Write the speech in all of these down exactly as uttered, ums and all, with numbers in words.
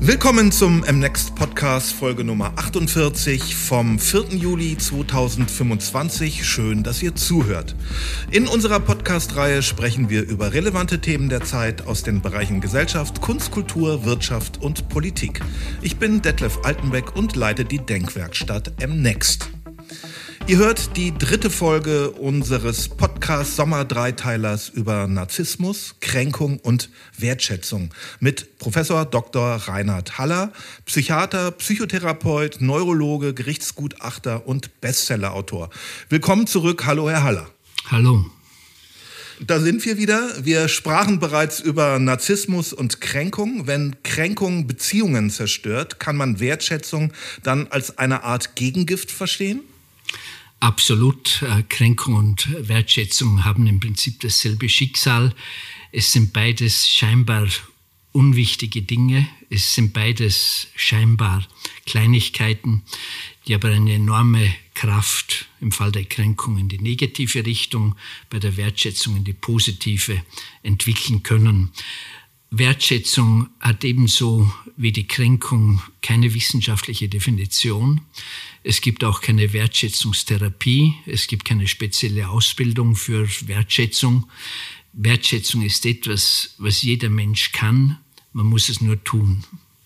Willkommen zum M-Next Podcast, Folge Nummer achtundvierzig vom vierten Juli zweitausendfünfundzwanzig. Schön, dass ihr zuhört. In unserer Podcast-Reihe sprechen wir über relevante Themen der Zeit aus den Bereichen Gesellschaft, Kunst, Kultur, Wirtschaft und Politik. Ich bin Detlef Altenbeck und leite die Denkwerkstatt M-Next. Ihr hört die dritte Folge unseres Podcast-Sommer-Dreiteilers über Narzissmus, Kränkung und Wertschätzung mit Professor Doktor Reinhard Haller, Psychiater, Psychotherapeut, Neurologe, Gerichtsgutachter und Bestsellerautor. Willkommen zurück. Hallo, Herr Haller. Hallo. Da sind wir wieder. Wir sprachen bereits über Narzissmus und Kränkung. Wenn Kränkung Beziehungen zerstört, kann man Wertschätzung dann als eine Art Gegengift verstehen? Absolut. Kränkung und Wertschätzung haben im Prinzip dasselbe Schicksal. Es sind beides scheinbar unwichtige Dinge. Es sind beides scheinbar Kleinigkeiten, die aber eine enorme Kraft im Fall der Kränkung in die negative Richtung, bei der Wertschätzung in die positive entwickeln können. Wertschätzung hat ebenso wie die Kränkung keine wissenschaftliche Definition. Es gibt auch keine Wertschätzungstherapie. Es gibt keine spezielle Ausbildung für Wertschätzung. Wertschätzung ist etwas, was jeder Mensch kann. Man muss es nur tun.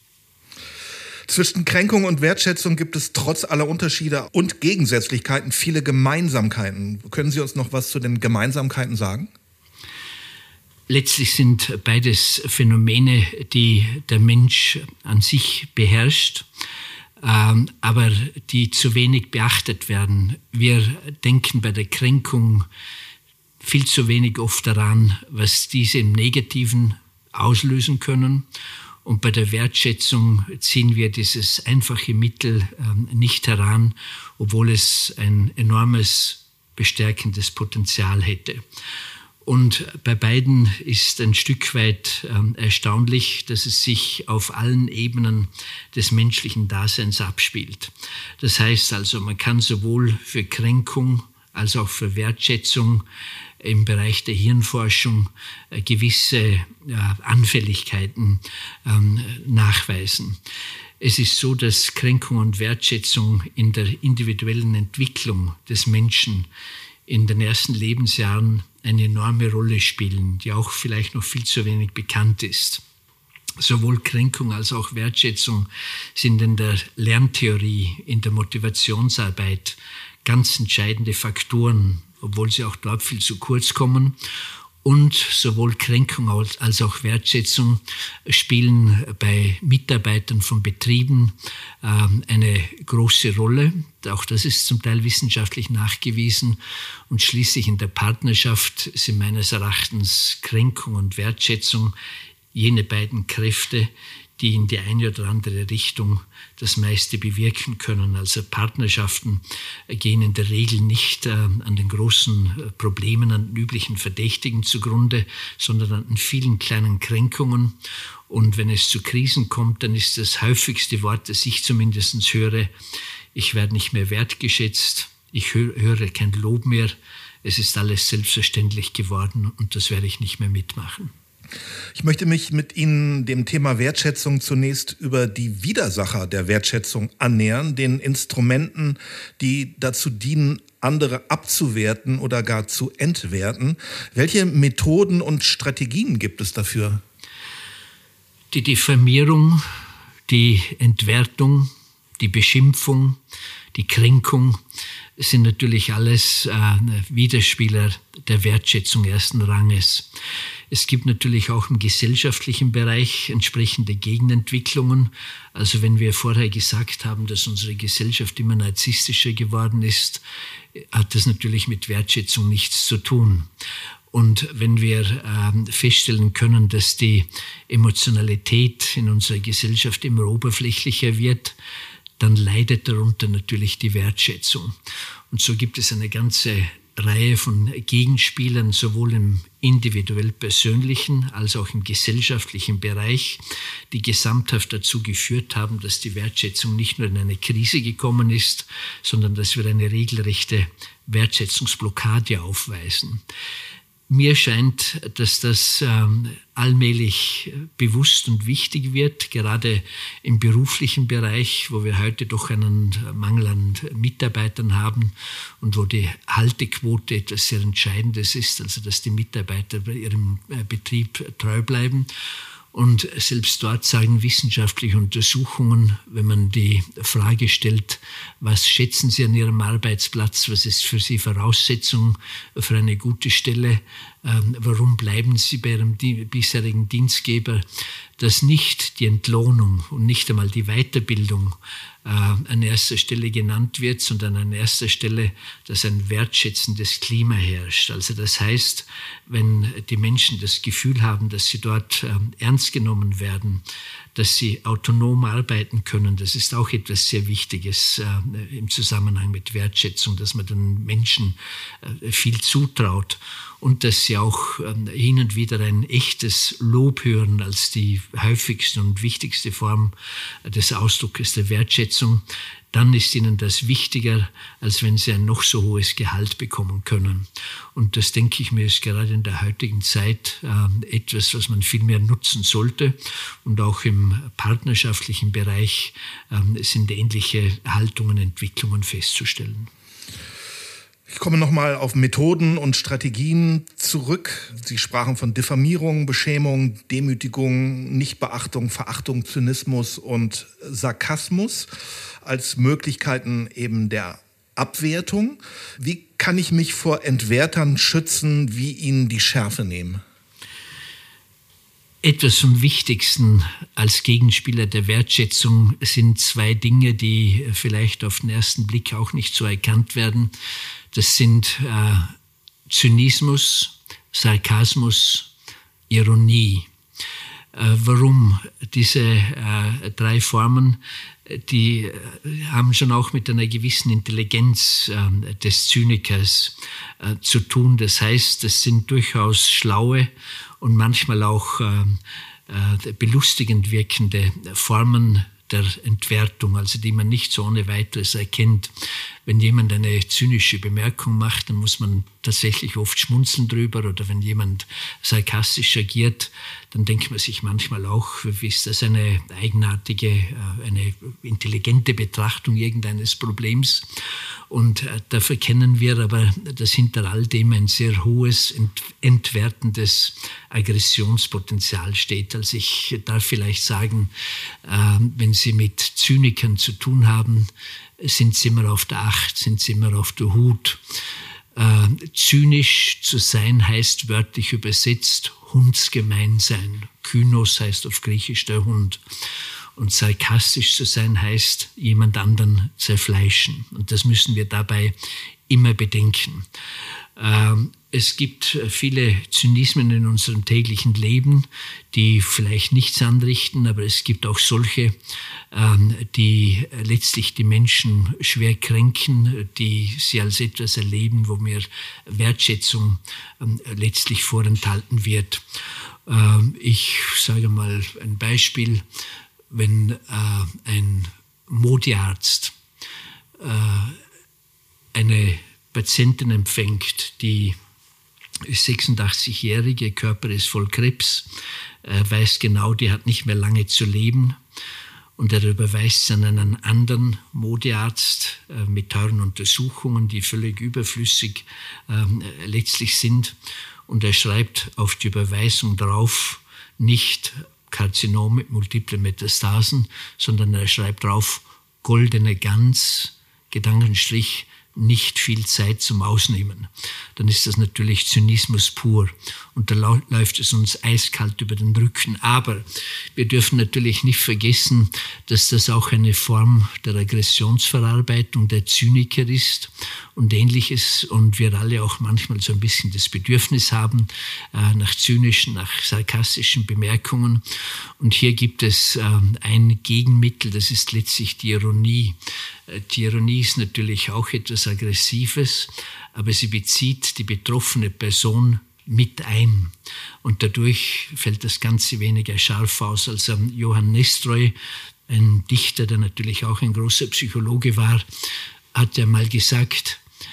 Zwischen Kränkung und Wertschätzung gibt es trotz aller Unterschiede und Gegensätzlichkeiten viele Gemeinsamkeiten. Können Sie uns noch was zu den Gemeinsamkeiten sagen? Letztlich sind beides Phänomene, die der Mensch an sich beherrscht, ähm, aber die zu wenig beachtet werden. Wir denken bei der Kränkung viel zu wenig oft daran, was diese im Negativen auslösen können. Und bei der Wertschätzung ziehen wir dieses einfache Mittel ähm, nicht heran, obwohl es ein enormes bestärkendes Potenzial hätte. Und bei beiden ist ein Stück weit äh, erstaunlich, dass es sich auf allen Ebenen des menschlichen Daseins abspielt. Das heißt also, man kann sowohl für Kränkung als auch für Wertschätzung im Bereich der Hirnforschung äh, gewisse äh, Anfälligkeiten äh, nachweisen. Es ist so, dass Kränkung und Wertschätzung in der individuellen Entwicklung des Menschen in den ersten Lebensjahren eine enorme Rolle spielen, die auch vielleicht noch viel zu wenig bekannt ist. Sowohl Kränkung als auch Wertschätzung sind in der Lerntheorie, in der Motivationsarbeit ganz entscheidende Faktoren, obwohl sie auch dort viel zu kurz kommen. Und sowohl Kränkung als auch Wertschätzung spielen bei Mitarbeitern von Betrieben äh, eine große Rolle. Auch das ist zum Teil wissenschaftlich nachgewiesen. Und schließlich in der Partnerschaft sind meines Erachtens Kränkung und Wertschätzung jene beiden Kräfte, die in die eine oder andere Richtung das meiste bewirken können. Also Partnerschaften gehen in der Regel nicht äh, an den großen äh, Problemen, an den üblichen Verdächtigen zugrunde, sondern an vielen kleinen Kränkungen. Und wenn es zu Krisen kommt, dann ist das häufigste Wort, das ich zumindest höre: Ich werde nicht mehr wertgeschätzt, ich hö- höre kein Lob mehr, es ist alles selbstverständlich geworden und das werde ich nicht mehr mitmachen. Ich möchte mich mit Ihnen dem Thema Wertschätzung zunächst über die Widersacher der Wertschätzung annähern, den Instrumenten, die dazu dienen, andere abzuwerten oder gar zu entwerten. Welche Methoden und Strategien gibt es dafür? Die Diffamierung, die Entwertung, die Beschimpfung, die Kränkung sind natürlich alles äh, Widerspieler der Wertschätzung ersten Ranges. Es gibt natürlich auch im gesellschaftlichen Bereich entsprechende Gegenentwicklungen. Also wenn wir vorher gesagt haben, dass unsere Gesellschaft immer narzisstischer geworden ist, hat das natürlich mit Wertschätzung nichts zu tun. Und wenn wir äh, feststellen können, dass die Emotionalität in unserer Gesellschaft immer oberflächlicher wird, dann leidet darunter natürlich die Wertschätzung. Und so gibt es eine ganze Reihe von Gegenspielern, sowohl im individuell persönlichen als auch im gesellschaftlichen Bereich, die gesamthaft dazu geführt haben, dass die Wertschätzung nicht nur in eine Krise gekommen ist, sondern dass wir eine regelrechte Wertschätzungsblockade aufweisen. Mir scheint, dass das ähm, allmählich bewusst und wichtig wird, gerade im beruflichen Bereich, wo wir heute doch einen Mangel an Mitarbeitern haben und wo die Haltequote etwas sehr Entscheidendes ist, also dass die Mitarbeiter bei ihrem Betrieb treu bleiben. Und selbst dort sagen wissenschaftliche Untersuchungen, wenn man die Frage stellt, was schätzen Sie an Ihrem Arbeitsplatz, was ist für Sie Voraussetzung für eine gute Stelle, ähm, warum bleiben Sie bei Ihrem di- bisherigen Dienstgeber, dass nicht die Entlohnung und nicht einmal die Weiterbildung äh, an erster Stelle genannt wird, sondern an erster Stelle, dass ein wertschätzendes Klima herrscht. Also das heißt, wenn die Menschen das Gefühl haben, dass sie dort äh, ernst genommen werden, dass sie autonom arbeiten können, das ist auch etwas sehr Wichtiges äh, im Zusammenhang mit Wertschätzung, dass man den Menschen äh, viel zutraut und dass sie auch äh, hin und wieder ein echtes Lob hören als die häufigste und wichtigste Form des Ausdrucks der Wertschätzung. Dann ist ihnen das wichtiger, als wenn sie ein noch so hohes Gehalt bekommen können. Und das, denke ich mir, ist gerade in der heutigen Zeit äh, etwas, was man viel mehr nutzen sollte. Und auch im partnerschaftlichen Bereich äh, sind ähnliche Haltungen, Entwicklungen festzustellen. Ich komme nochmal auf Methoden und Strategien zurück. Sie sprachen von Diffamierung, Beschämung, Demütigung, Nichtbeachtung, Verachtung, Zynismus und Sarkasmus als Möglichkeiten eben der Abwertung. Wie kann ich mich vor Entwertern schützen, wie ihnen die Schärfe nehmen? Etwas vom Wichtigsten als Gegenspieler der Wertschätzung sind zwei Dinge, die vielleicht auf den ersten Blick auch nicht so erkannt werden. Das sind äh, Zynismus, Sarkasmus, Ironie. Äh, warum? Diese äh, drei Formen, die äh, haben schon auch mit einer gewissen Intelligenz äh, des Zynikers äh, zu tun. Das heißt, das sind durchaus schlaue und manchmal auch äh, äh, belustigend wirkende Formen der Entwertung, also die man nicht so ohne weiteres erkennt. Wenn jemand eine zynische Bemerkung macht, dann muss man tatsächlich oft schmunzeln drüber, oder wenn jemand sarkastisch agiert, dann denkt man sich manchmal auch, wie ist das eine eigenartige, eine intelligente Betrachtung irgendeines Problems. Und da verkennen wir aber, dass hinter all dem ein sehr hohes, entwertendes Aggressionspotenzial steht. Also ich darf vielleicht sagen, wenn Sie mit Zynikern zu tun haben, sind Sie immer auf der Acht, sind Sie immer auf der Hut. Äh, zynisch zu sein heißt wörtlich übersetzt hundsgemein sein. Kynos heißt auf Griechisch der Hund. Und sarkastisch zu sein heißt jemand anderen zerfleischen. Und das müssen wir dabei immer bedenken. Ähm, Es gibt viele Zynismen in unserem täglichen Leben, die vielleicht nichts anrichten, aber es gibt auch solche, die letztlich die Menschen schwer kränken, die sie als etwas erleben, wo mir Wertschätzung letztlich vorenthalten wird. Ich sage mal ein Beispiel, wenn ein Modearzt eine Patientin empfängt, die sechsundachtzigjährige, Körper ist voll Krebs, er weiß genau, die hat nicht mehr lange zu leben, und er überweist an einen anderen Modearzt äh, mit teuren Untersuchungen, die völlig überflüssig äh, letztlich sind, und er schreibt auf die Überweisung drauf nicht Karzinom mit multiplen Metastasen, sondern er schreibt drauf goldene Gans, Gedankenstrich, nicht viel Zeit zum Ausnehmen. Dann ist das natürlich Zynismus pur. Und da läuft es uns eiskalt über den Rücken. Aber wir dürfen natürlich nicht vergessen, dass das auch eine Form der Aggressionsverarbeitung der Zyniker ist und Ähnliches. Und wir alle auch manchmal so ein bisschen das Bedürfnis haben äh, nach zynischen, nach sarkastischen Bemerkungen. Und hier gibt es äh, ein Gegenmittel, das ist letztlich die Ironie. Die Ironie ist natürlich auch etwas Aggressives, aber sie bezieht die betroffene Person mit ein. Und dadurch fällt das Ganze weniger scharf aus. Also Johann Nestroy, ein Dichter, der natürlich auch ein großer Psychologe war, hat ja mal gesagt,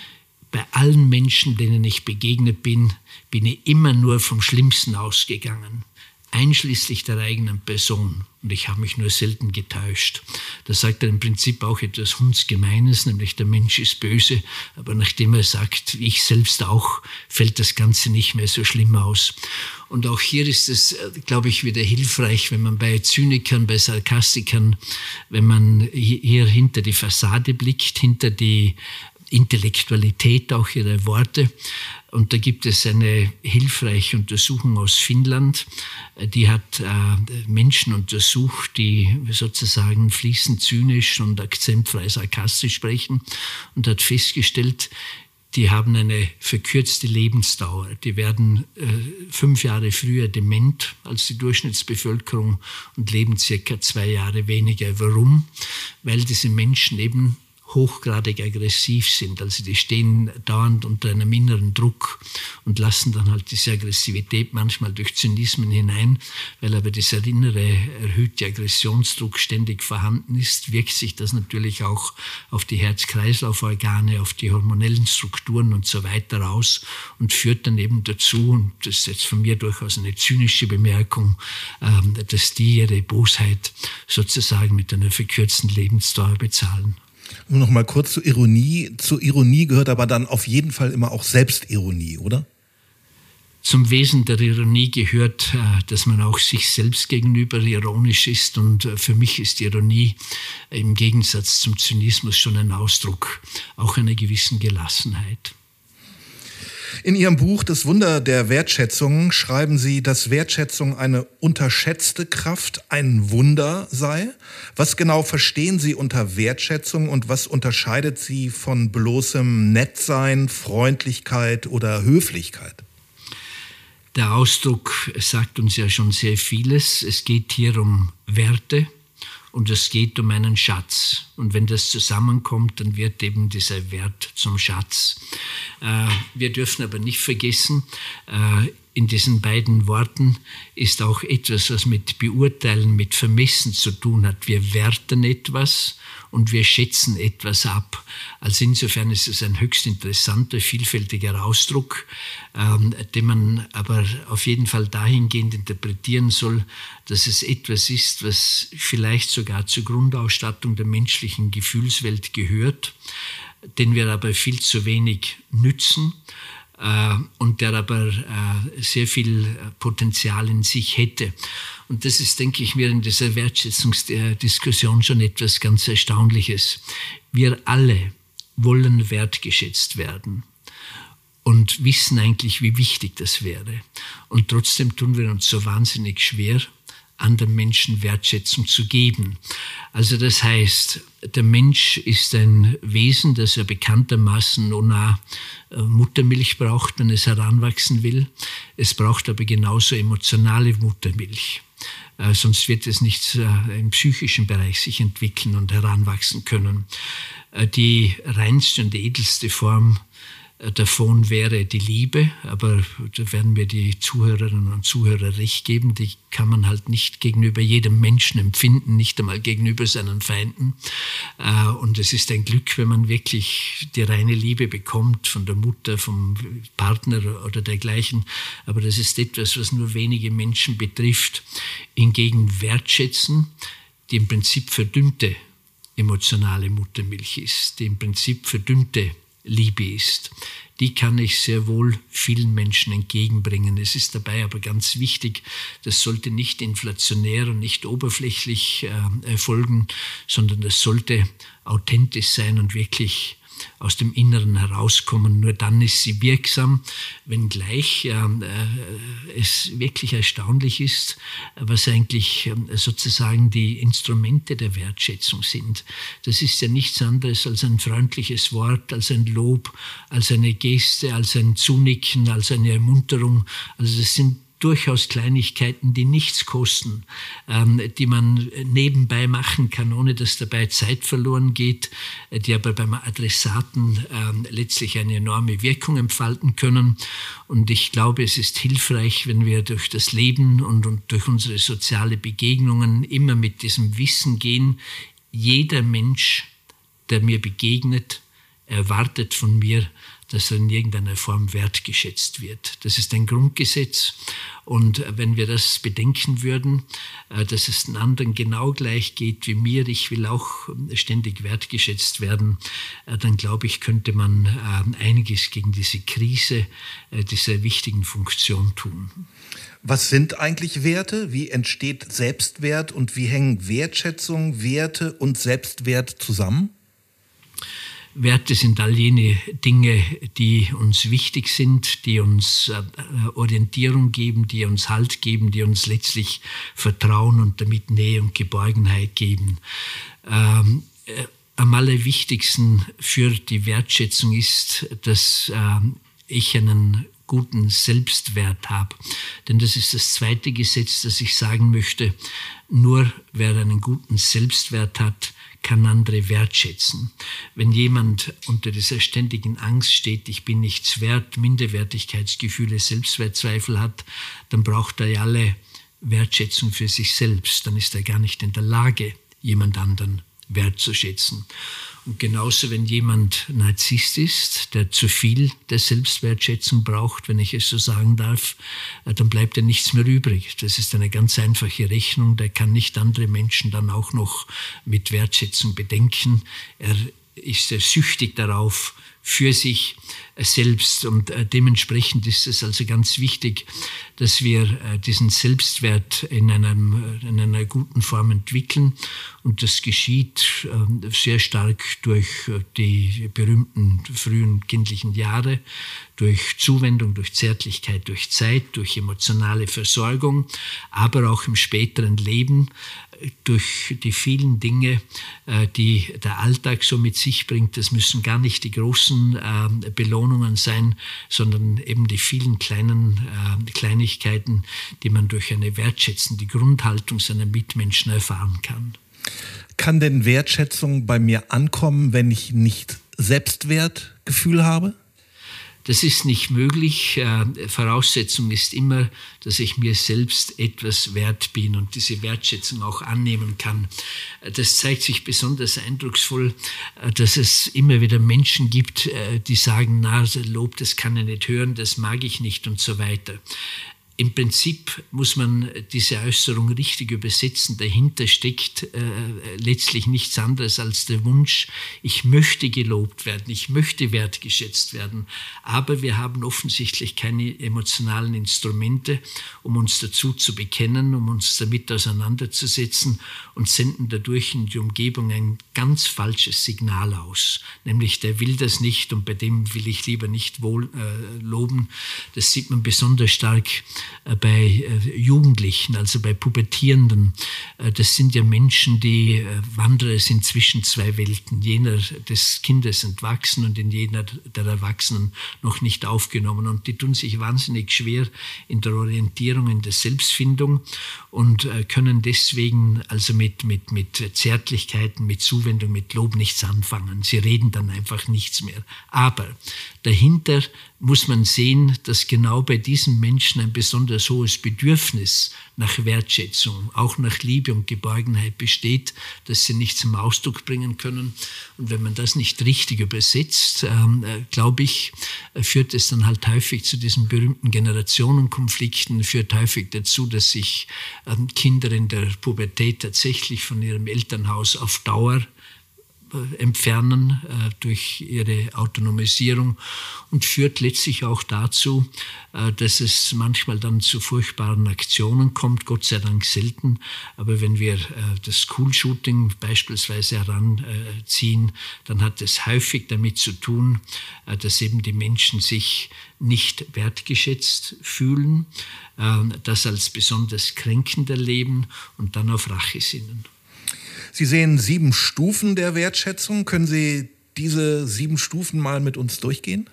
bei allen Menschen, denen ich begegnet bin, bin ich immer nur vom Schlimmsten ausgegangen, einschließlich der eigenen Person. Und ich habe mich nur selten getäuscht. Das sagt er im Prinzip auch etwas Hundsgemeines, nämlich der Mensch ist böse. Aber nachdem er sagt, ich selbst auch, fällt das Ganze nicht mehr so schlimm aus. Und auch hier ist es, glaube ich, wieder hilfreich, wenn man bei Zynikern, bei Sarkastikern, wenn man hier hinter die Fassade blickt, hinter die Intellektualität auch ihrer Worte. Und da gibt es eine hilfreiche Untersuchung aus Finnland, die hat äh, Menschen untersucht, die sozusagen fließend zynisch und akzentfrei sarkastisch sprechen und hat festgestellt, die haben eine verkürzte Lebensdauer. Die werden äh, fünf Jahre früher dement als die Durchschnittsbevölkerung und leben circa zwei Jahre weniger. Warum? Weil diese Menschen eben hochgradig aggressiv sind. Also die stehen dauernd unter einem inneren Druck und lassen dann halt diese Aggressivität manchmal durch Zynismen hinein, weil aber dieser innere erhöhte Aggressionsdruck ständig vorhanden ist, wirkt sich das natürlich auch auf die Herz-Kreislauf-Organe, auf die hormonellen Strukturen und so weiter aus und führt dann eben dazu, und das ist jetzt von mir durchaus eine zynische Bemerkung, dass die ihre Bosheit sozusagen mit einer verkürzten Lebensdauer bezahlen. Nur noch mal kurz zur Ironie. Zur Ironie gehört aber dann auf jeden Fall immer auch Selbstironie, oder? Zum Wesen der Ironie gehört, dass man auch sich selbst gegenüber ironisch ist. Und für mich ist Ironie im Gegensatz zum Zynismus schon ein Ausdruck auch einer gewissen Gelassenheit. In Ihrem Buch Das Wunder der Wertschätzung schreiben Sie, dass Wertschätzung eine unterschätzte Kraft, ein Wunder sei. Was genau verstehen Sie unter Wertschätzung und was unterscheidet sie von bloßem Nettsein, Freundlichkeit oder Höflichkeit? Der Ausdruck sagt uns ja schon sehr vieles. Es geht hier um Werte. Und es geht um einen Schatz. Und wenn das zusammenkommt, dann wird eben dieser Wert zum Schatz. Äh, wir dürfen aber nicht vergessen, äh, in diesen beiden Worten ist auch etwas, was mit Beurteilen, mit Vermessen zu tun hat. Wir werten etwas und wir schätzen etwas ab. Also insofern ist es ein höchst interessanter, vielfältiger Ausdruck, ähm, den man aber auf jeden Fall dahingehend interpretieren soll, dass es etwas ist, was vielleicht sogar zur Grundausstattung der menschlichen Gefühlswelt gehört, den wir aber viel zu wenig nützen, und der aber äh, sehr viel Potenzial in sich hätte. Und das ist, denke ich mir, in dieser Wertschätzungsdiskussion schon etwas ganz Erstaunliches. Wir alle wollen wertgeschätzt werden und wissen eigentlich, wie wichtig das wäre. Und trotzdem tun wir uns so wahnsinnig schwer, anderen Menschen Wertschätzung zu geben. Also das heißt, der Mensch ist ein Wesen, das ja bekanntermaßen ohne Muttermilch braucht, wenn es heranwachsen will. Es braucht aber genauso emotionale Muttermilch. Äh, sonst wird es nicht äh, im psychischen Bereich sich entwickeln und heranwachsen können. Äh, die reinste und edelste Form davon wäre die Liebe, aber da werden mir die Zuhörerinnen und Zuhörer recht geben, die kann man halt nicht gegenüber jedem Menschen empfinden, nicht einmal gegenüber seinen Feinden. Und es ist ein Glück, wenn man wirklich die reine Liebe bekommt von der Mutter, vom Partner oder dergleichen, aber das ist etwas, was nur wenige Menschen betrifft. Hingegen wertschätzen, die im Prinzip verdünnte emotionale Muttermilch ist, die im Prinzip verdünnte Liebe ist. Die kann ich sehr wohl vielen Menschen entgegenbringen. Es ist dabei aber ganz wichtig, das sollte nicht inflationär und nicht oberflächlich äh, erfolgen, sondern das sollte authentisch sein und wirklich aus dem Inneren herauskommen. Nur dann ist sie wirksam, wenngleich äh, es wirklich erstaunlich ist, was eigentlich äh, sozusagen die Instrumente der Wertschätzung sind. Das ist ja nichts anderes als ein freundliches Wort, als ein Lob, als eine Geste, als ein Zunicken, als eine Ermunterung. Also das sind durchaus Kleinigkeiten, die nichts kosten, ähm, die man nebenbei machen kann, ohne dass dabei Zeit verloren geht, die aber beim Adressaten ähm, letztlich eine enorme Wirkung entfalten können. Und ich glaube, es ist hilfreich, wenn wir durch das Leben und, und durch unsere soziale Begegnungen immer mit diesem Wissen gehen, jeder Mensch, der mir begegnet, erwartet von mir, dass er in irgendeiner Form wertgeschätzt wird. Das ist ein Grundgesetz. Und wenn wir das bedenken würden, dass es den anderen genau gleich geht wie mir, ich will auch ständig wertgeschätzt werden, dann glaube ich, könnte man einiges gegen diese Krise dieser wichtigen Funktion tun. Was sind eigentlich Werte? Wie entsteht Selbstwert und wie hängen Wertschätzung, Werte und Selbstwert zusammen? Werte sind all jene Dinge, die uns wichtig sind, die uns Orientierung geben, die uns Halt geben, die uns letztlich Vertrauen und damit Nähe und Geborgenheit geben. Ähm, am allerwichtigsten für die Wertschätzung ist, dass ähm, ich einen guten Selbstwert habe. Denn das ist das zweite Gesetz, das ich sagen möchte. Nur wer einen guten Selbstwert hat, kann andere wertschätzen. Wenn jemand unter dieser ständigen Angst steht, ich bin nichts wert, Minderwertigkeitsgefühle, Selbstwertzweifel hat, dann braucht er ja alle Wertschätzung für sich selbst. Dann ist er gar nicht in der Lage, jemand anderen wertzuschätzen. Und genauso, wenn jemand Narzisst ist, der zu viel der Selbstwertschätzung braucht, wenn ich es so sagen darf, dann bleibt ja nichts mehr übrig. Das ist eine ganz einfache Rechnung. Der kann nicht andere Menschen dann auch noch mit Wertschätzung bedenken. Er ist sehr süchtig darauf, für sich selbst. Und dementsprechend ist es also ganz wichtig, dass wir diesen Selbstwert in, einem, in einer guten Form entwickeln. Und das geschieht sehr stark durch die berühmten frühen kindlichen Jahre, durch Zuwendung, durch Zärtlichkeit, durch Zeit, durch emotionale Versorgung, aber auch im späteren Leben, durch die vielen Dinge, die der Alltag so mit sich bringt. Das müssen gar nicht die großen Belohnungen sein, sondern eben die vielen kleinen Kleinigkeiten, die man durch eine wertschätzende Grundhaltung seiner Mitmenschen erfahren kann. Kann denn Wertschätzung bei mir ankommen, wenn ich nicht Selbstwertgefühl habe? Das ist nicht möglich. Voraussetzung ist immer, dass ich mir selbst etwas wert bin und diese Wertschätzung auch annehmen kann. Das zeigt sich besonders eindrucksvoll, dass es immer wieder Menschen gibt, die sagen, na, Lob, das kann ich nicht hören, das mag ich nicht und so weiter. Im Prinzip muss man diese Äußerung richtig übersetzen. Dahinter steckt äh, letztlich nichts anderes als der Wunsch, ich möchte gelobt werden, ich möchte wertgeschätzt werden. Aber wir haben offensichtlich keine emotionalen Instrumente, um uns dazu zu bekennen, um uns damit auseinanderzusetzen und senden dadurch in die Umgebung ein ganz falsches Signal aus. Nämlich, der will das nicht und bei dem will ich lieber nicht wohl äh, loben. Das sieht man besonders stark bei Jugendlichen, also bei Pubertierenden. Das sind ja Menschen, die Wanderer sind zwischen zwei Welten. Jener des Kindes entwachsen und in jener der Erwachsenen noch nicht aufgenommen. Und die tun sich wahnsinnig schwer in der Orientierung, in der Selbstfindung und können deswegen also mit, mit, mit Zärtlichkeiten, mit Zuwendung, mit Lob nichts anfangen. Sie reden dann einfach nichts mehr. Aber dahinter muss man sehen, dass genau bei diesen Menschen ein besonders hohes Bedürfnis nach Wertschätzung, auch nach Liebe und Geborgenheit besteht, das sie nicht zum Ausdruck bringen können. Und wenn man das nicht richtig übersetzt, ähm, äh, glaube ich, äh, führt es dann halt häufig zu diesen berühmten Generationenkonflikten, führt häufig dazu, dass sich ähm, Kinder in der Pubertät tatsächlich von ihrem Elternhaus auf Dauer entfernen äh, durch ihre Autonomisierung und führt letztlich auch dazu, äh, dass es manchmal dann zu furchtbaren Aktionen kommt, Gott sei Dank selten. Aber wenn wir äh, das School-Shooting beispielsweise heranziehen, dann hat es häufig damit zu tun, äh, dass eben die Menschen sich nicht wertgeschätzt fühlen, äh, das als besonders kränkend erleben und dann auf Rache sinnen. Sie sehen sieben Stufen der Wertschätzung. Können Sie diese sieben Stufen mal mit uns durchgehen?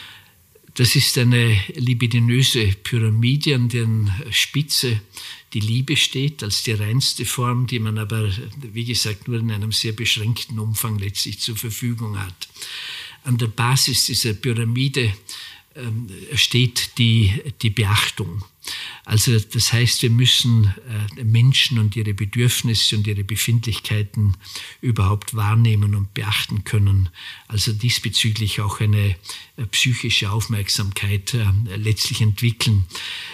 Das ist eine libidinöse Pyramide, an deren Spitze die Liebe steht, als die reinste Form, die man aber, wie gesagt, nur in einem sehr beschränkten Umfang letztlich zur Verfügung hat. An der Basis dieser Pyramide ähm, steht die, die Beachtung. Also das heißt, wir müssen äh, Menschen und ihre Bedürfnisse und ihre Befindlichkeiten überhaupt wahrnehmen und beachten können. Also diesbezüglich auch eine äh, psychische Aufmerksamkeit äh, letztlich entwickeln.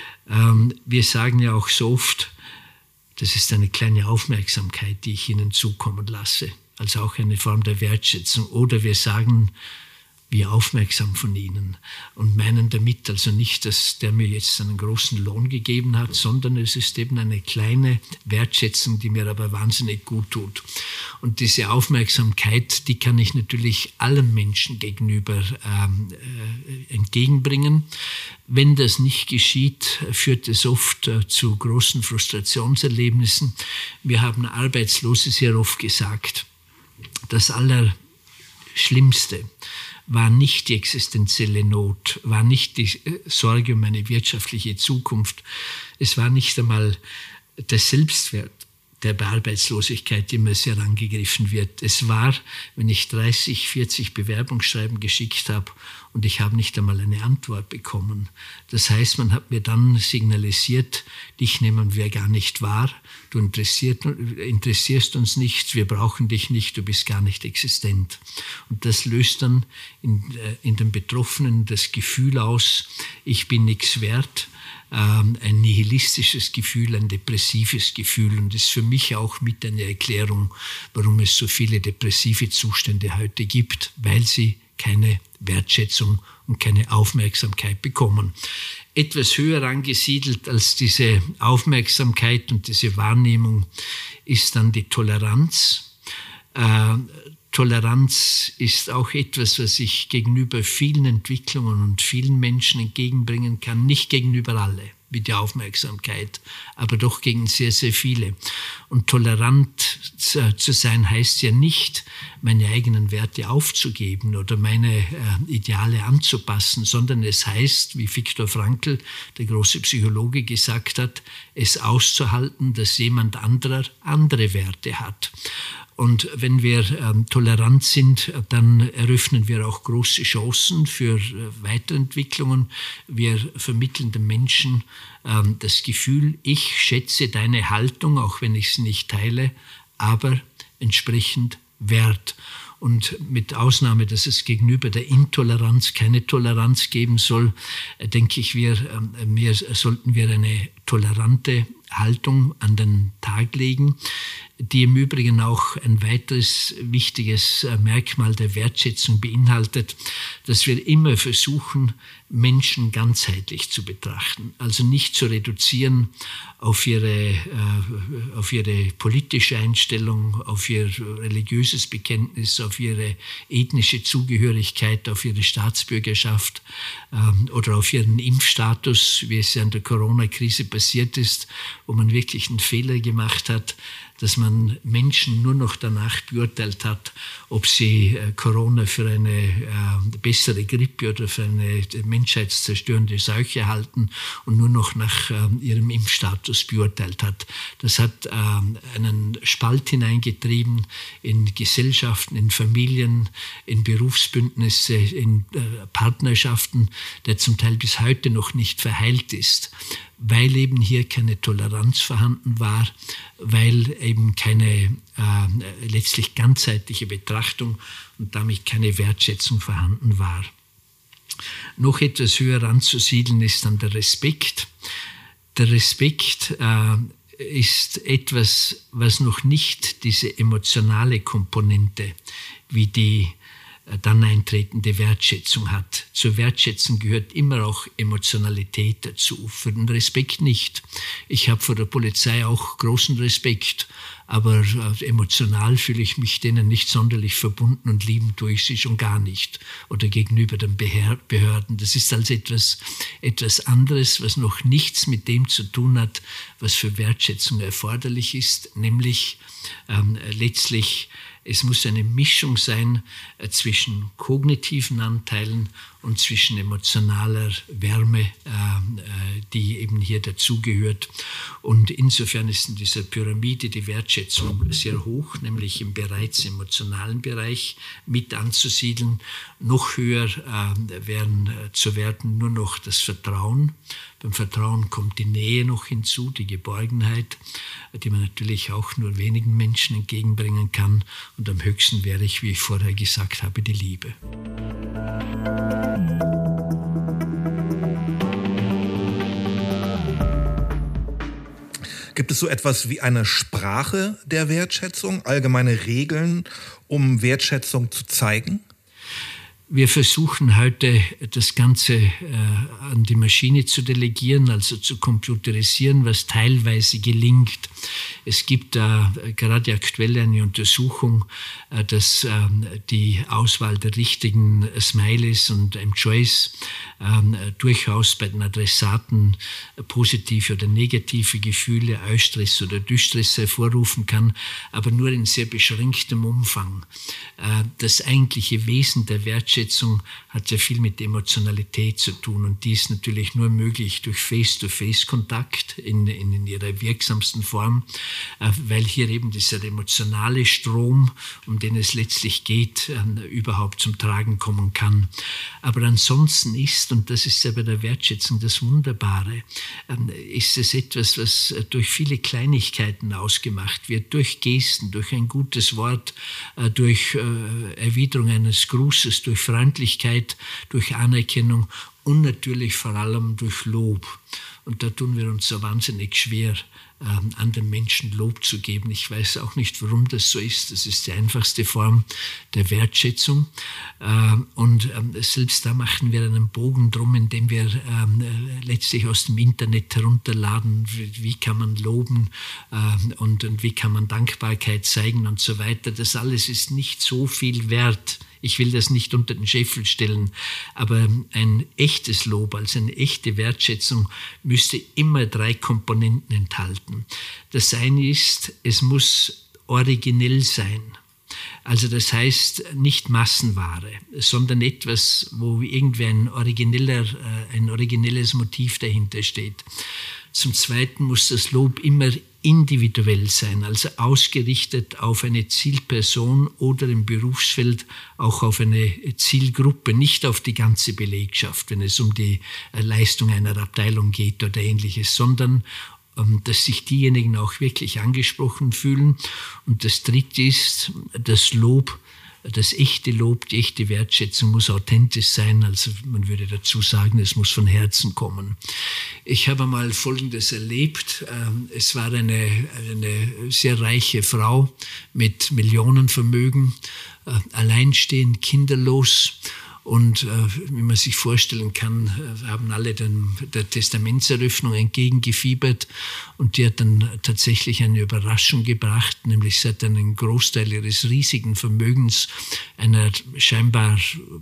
Ähm, wir sagen ja auch so oft, das ist eine kleine Aufmerksamkeit, die ich Ihnen zukommen lasse. Also auch eine Form der Wertschätzung. Oder wir sagen, wie aufmerksam von Ihnen, und meinen damit also nicht, dass der mir jetzt einen großen Lohn gegeben hat, sondern es ist eben eine kleine Wertschätzung, die mir aber wahnsinnig gut tut. Und diese Aufmerksamkeit, die kann ich natürlich allen Menschen gegenüber ähm, äh, entgegenbringen. Wenn das nicht geschieht, führt es oft äh, zu großen Frustrationserlebnissen. Wir haben Arbeitslose sehr oft gesagt, das Allerschlimmste war nicht die existenzielle Not, war nicht die Sorge um meine wirtschaftliche Zukunft. Es war nicht einmal der Selbstwert der Arbeitslosigkeit, die mir sehr angegriffen wird. Es war, wenn ich dreißig, vierzig Bewerbungsschreiben geschickt habe und ich habe nicht einmal eine Antwort bekommen. Das heißt, man hat mir dann signalisiert, dich nehmen wir gar nicht wahr, du interessiert, interessierst uns nicht, wir brauchen dich nicht, du bist gar nicht existent. Und das löst dann in, in den Betroffenen das Gefühl aus, ich bin nichts wert, ein nihilistisches Gefühl, ein depressives Gefühl, und ist für mich auch mit eine Erklärung, warum es so viele depressive Zustände heute gibt, weil sie keine Wertschätzung und keine Aufmerksamkeit bekommen. Etwas höher angesiedelt als diese Aufmerksamkeit und diese Wahrnehmung ist dann die Toleranz. Äh, Toleranz ist auch etwas, was ich gegenüber vielen Entwicklungen und vielen Menschen entgegenbringen kann. Nicht gegenüber alle, wie die Aufmerksamkeit, aber doch gegen sehr, sehr viele. Und tolerant zu sein heißt ja nicht, meine eigenen Werte aufzugeben oder meine äh, Ideale anzupassen, sondern es heißt, wie Viktor Frankl, der große Psychologe, gesagt hat, es auszuhalten, dass jemand anderer andere Werte hat. Und wenn wir ähm, tolerant sind, dann eröffnen wir auch große Chancen für äh, Weiterentwicklungen. Wir vermitteln den Menschen ähm, das Gefühl, ich schätze deine Haltung, auch wenn ich sie nicht teile, aber entsprechend wert. Und mit Ausnahme, dass es gegenüber der Intoleranz keine Toleranz geben soll, äh, denke ich, wir, äh, wir sollten wir eine tolerante Haltung an den Tag legen, die im Übrigen auch ein weiteres wichtiges Merkmal der Wertschätzung beinhaltet, dass wir immer versuchen, Menschen ganzheitlich zu betrachten. Also nicht zu reduzieren auf ihre, äh, auf ihre politische Einstellung, auf ihr religiöses Bekenntnis, auf ihre ethnische Zugehörigkeit, auf ihre Staatsbürgerschaft äh, oder auf ihren Impfstatus, wie es ja in der Corona-Krise passiert ist, wo man wirklich einen Fehler gemacht hat, dass man Menschen nur noch danach beurteilt hat, ob sie äh, Corona für eine äh, bessere Grippe oder für eine menschheitszerstörende Seuche halten und nur noch nach äh, ihrem Impfstatus beurteilt hat. Das hat äh, einen Spalt hineingetrieben in Gesellschaften, in Familien, in Berufsbündnisse, in äh, Partnerschaften, der zum Teil bis heute noch nicht verheilt ist, weil eben hier keine Toleranz vorhanden war, weil eben keine äh, letztlich ganzheitliche Betrachtung und damit keine Wertschätzung vorhanden war. Noch etwas höher anzusiedeln ist dann der Respekt. Der Respekt äh, ist etwas, was noch nicht diese emotionale Komponente wie die dann eintretende Wertschätzung hat. Zur Wertschätzung gehört immer auch Emotionalität dazu, für den Respekt nicht. Ich habe vor der Polizei auch großen Respekt, aber emotional fühle ich mich denen nicht sonderlich verbunden und lieben tue ich sie schon gar nicht. Oder gegenüber den Behörden. Das ist also etwas, etwas anderes, was noch nichts mit dem zu tun hat, was für Wertschätzung erforderlich ist, nämlich ähm, letztlich es muss eine Mischung sein äh, zwischen kognitiven Anteilen und zwischen emotionaler Wärme, die eben hier dazugehört. Und insofern ist in dieser Pyramide die Wertschätzung sehr hoch, nämlich im bereits emotionalen Bereich mit anzusiedeln. Noch höher wären zu werten nur noch das Vertrauen. Beim Vertrauen kommt die Nähe noch hinzu, die Geborgenheit, die man natürlich auch nur wenigen Menschen entgegenbringen kann. Und am höchsten wäre ich, wie ich vorher gesagt habe, die Liebe. Gibt es so etwas wie eine Sprache der Wertschätzung, allgemeine Regeln, um Wertschätzung zu zeigen? Wir versuchen heute, das Ganze äh, an die Maschine zu delegieren, also zu computerisieren, was teilweise gelingt. Es gibt da äh, gerade aktuell eine Untersuchung, äh, dass äh, die Auswahl der richtigen Smileys und Emojis äh, durchaus bei den Adressaten äh, positive oder negative Gefühle, Eustress oder Distress hervorrufen kann, aber nur in sehr beschränktem Umfang. Äh, das eigentliche Wesen der Wertschätzung hat ja viel mit Emotionalität zu tun und die ist natürlich nur möglich durch Face-to-Face-Kontakt in, in, in ihrer wirksamsten Form, äh, weil hier eben dieser emotionale Strom, um den es letztlich geht, äh, überhaupt zum Tragen kommen kann. Aber ansonsten ist, und das ist ja bei der Wertschätzung das Wunderbare, äh, ist es etwas, was durch viele Kleinigkeiten ausgemacht wird, durch Gesten, durch ein gutes Wort, äh, durch äh, Erwiderung eines Grußes, durch Freundlichkeit, durch Anerkennung und natürlich vor allem durch Lob. Und da tun wir uns so wahnsinnig schwer, ähm, anderen Menschen Lob zu geben. Ich weiß auch nicht, warum das so ist. Das ist die einfachste Form der Wertschätzung. Ähm, und ähm, selbst da machen wir einen Bogen drum, indem wir ähm, letztlich aus dem Internet herunterladen, wie, wie kann man loben ähm, und, und wie kann man Dankbarkeit zeigen und so weiter. Das alles ist nicht so viel wert. Ich will das nicht unter den Scheffel stellen, aber ein echtes Lob, also eine echte Wertschätzung, müsste immer drei Komponenten enthalten. Das eine ist, es muss originell sein. Also das heißt nicht Massenware, sondern etwas, wo irgendwie ein origineller, ein originelles Motiv dahinter steht. Zum Zweiten muss das Lob immer individuell sein, also ausgerichtet auf eine Zielperson oder im Berufsfeld auch auf eine Zielgruppe, nicht auf die ganze Belegschaft, wenn es um die Leistung einer Abteilung geht oder Ähnliches, sondern dass sich diejenigen auch wirklich angesprochen fühlen. Und das Dritte ist, das Lob, das echte Lob, die echte Wertschätzung muss authentisch sein, also man würde dazu sagen, es muss von Herzen kommen. Ich habe mal Folgendes erlebt. Es war eine, eine sehr reiche Frau mit Millionenvermögen, alleinstehend, kinderlos. Und äh, wie man sich vorstellen kann, äh, haben alle dann der Testamentseröffnung entgegengefiebert und die hat dann tatsächlich eine Überraschung gebracht, nämlich sie hat einen Großteil ihres riesigen Vermögens einer scheinbar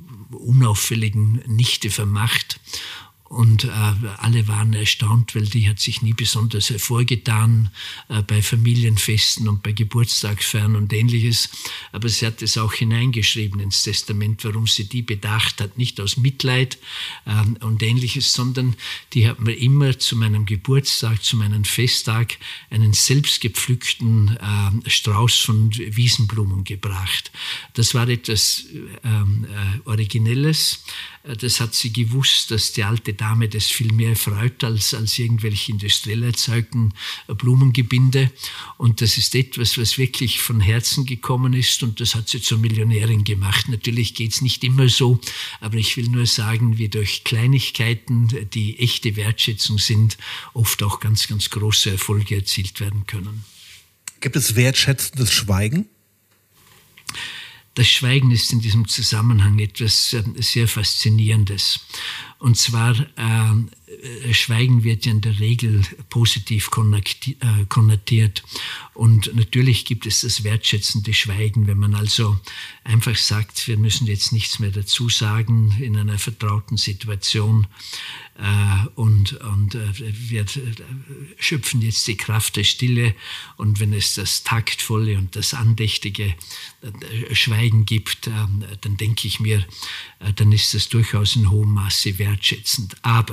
unauffälligen Nichte vermacht. Und äh, alle waren erstaunt, weil die hat sich nie besonders hervorgetan äh, bei Familienfesten und bei Geburtstagsfeiern und Ähnliches. Aber sie hat es auch hineingeschrieben ins Testament, warum sie die bedacht hat. Nicht aus Mitleid äh, und Ähnliches, sondern die hat mir immer zu meinem Geburtstag, zu meinem Festtag einen selbstgepflückten äh, Strauß von Wiesenblumen gebracht. Das war etwas ähm, äh, Originelles. Das hat sie gewusst, dass die alte Dame das viel mehr freut als, als irgendwelche industriell erzeugten Blumengebinde. Und das ist etwas, was wirklich von Herzen gekommen ist und das hat sie zur Millionärin gemacht. Natürlich geht's nicht immer so, aber ich will nur sagen, wie durch Kleinigkeiten, die echte Wertschätzung sind, oft auch ganz, ganz große Erfolge erzielt werden können. Gibt es wertschätzendes Schweigen? Das Schweigen ist in diesem Zusammenhang etwas äh, sehr Faszinierendes. Und zwar, äh, Schweigen wird ja in der Regel positiv konnotiert. Und natürlich gibt es das wertschätzende Schweigen, wenn man also einfach sagt, wir müssen jetzt nichts mehr dazu sagen in einer vertrauten Situation. Äh, und und, und wir schöpfen jetzt die Kraft der Stille. Und wenn es das taktvolle und das andächtige Schweigen gibt, dann denke ich mir, dann ist das durchaus in hohem Maße wertschätzend. Aber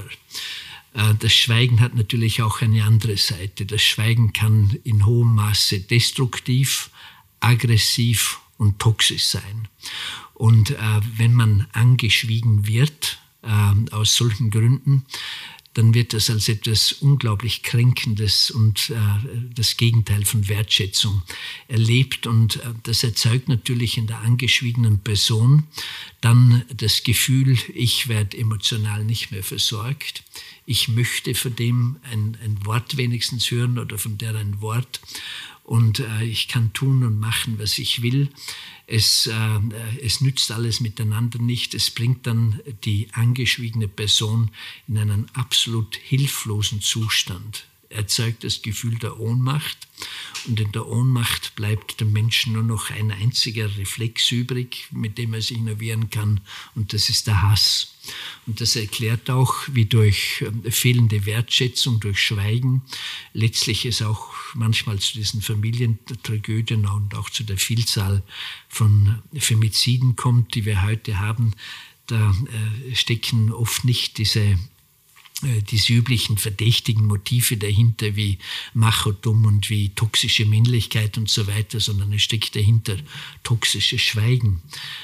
das Schweigen hat natürlich auch eine andere Seite. Das Schweigen kann in hohem Maße destruktiv, aggressiv und toxisch sein. Und äh, wenn man angeschwiegen wird, äh, aus solchen Gründen, dann wird das als etwas unglaublich Kränkendes und äh, das Gegenteil von Wertschätzung erlebt. Und äh, das erzeugt natürlich in der angeschwiegenen Person dann das Gefühl, ich werde emotional nicht mehr versorgt. Ich möchte von dem ein, ein Wort wenigstens hören oder von der ein Wort. Und äh, ich kann tun und machen, was ich will. Es, äh, es nützt alles miteinander nicht. Es bringt dann die angeschwiegene Person in einen absolut hilflosen Zustand. Erzeugt das Gefühl der Ohnmacht. Und in der Ohnmacht bleibt dem Menschen nur noch ein einziger Reflex übrig, mit dem er sich nervieren kann. Und das ist der Hass. Und das erklärt auch, wie durch fehlende Wertschätzung, durch Schweigen, letztlich es auch manchmal zu diesen Familientragödien und auch zu der Vielzahl von Femiziden kommt, die wir heute haben. Da stecken oft nicht diese diese üblichen verdächtigen Motive dahinter wie Machotum und wie toxische Männlichkeit und so weiter, sondern es steckt dahinter toxisches Schweigen.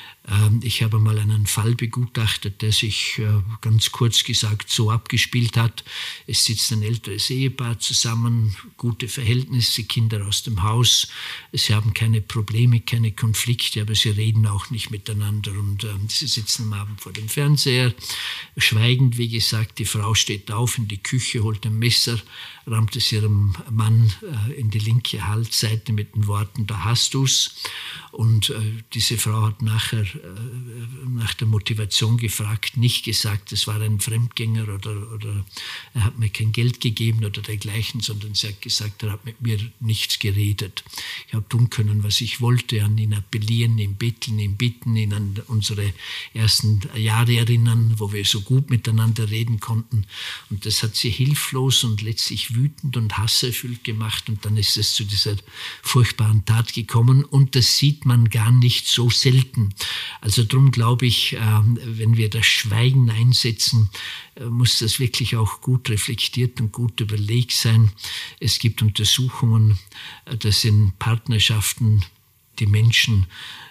Ich habe mal einen Fall begutachtet, der sich ganz kurz gesagt so abgespielt hat. Es sitzt ein älteres Ehepaar zusammen, gute Verhältnisse, Kinder aus dem Haus. Sie haben keine Probleme, keine Konflikte, aber sie reden auch nicht miteinander. Und äh, sie sitzen am Abend vor dem Fernseher, schweigend, wie gesagt. Die Frau steht auf in die Küche, holt ein Messer, rammt es ihrem Mann äh, in die linke Halsseite mit den Worten, da hast du's. Und äh, diese Frau hat nachher äh, nach der Motivation gefragt, nicht gesagt, es war ein Fremdgänger oder, oder er hat mir kein Geld gegeben oder dergleichen, sondern sie hat gesagt, er hat mit mir nichts geredet. Ich habe tun können, was ich wollte, an ihn appellieren, ihn betteln, ihn bitten, ihn an unsere ersten Jahre erinnern, wo wir so gut miteinander reden konnten. Und das hat sie hilflos und letztlich wütend und hasserfüllt gemacht. Und dann ist es zu dieser furchtbaren Tat gekommen. Und das sieht man gar nicht so selten. Also darum glaube ich, wenn wir das Schweigen einsetzen, muss das wirklich auch gut reflektiert und gut überlegt sein. Es gibt Untersuchungen, dass in Partnerschaften die Menschen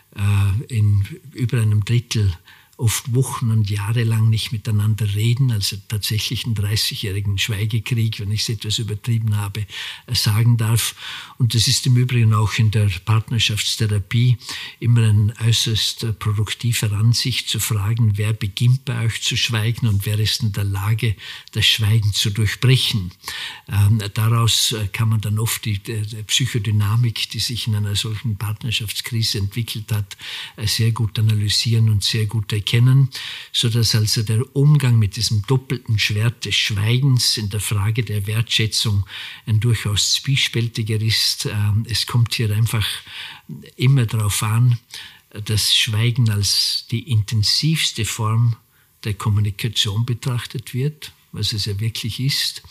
in über einem Drittel oft Wochen und Jahre lang nicht miteinander reden, also tatsächlich einen dreißigjährigen Schweigekrieg, wenn ich es etwas übertrieben habe, sagen darf. Und das ist im Übrigen auch in der Partnerschaftstherapie immer ein äußerst produktiver Ansicht zu fragen, wer beginnt bei euch zu schweigen und wer ist in der Lage, das Schweigen zu durchbrechen. Ähm, daraus kann man dann oft die, die, die Psychodynamik, die sich in einer solchen Partnerschaftskrise entwickelt hat, sehr gut analysieren und sehr gut erkennen. Kennen, sodass also der Umgang mit diesem doppelten Schwert des Schweigens in der Frage der Wertschätzung ein durchaus zwiespältiger ist. Es kommt hier einfach immer darauf an, dass Schweigen als die intensivste Form der Kommunikation betrachtet wird, was es ja wirklich ist,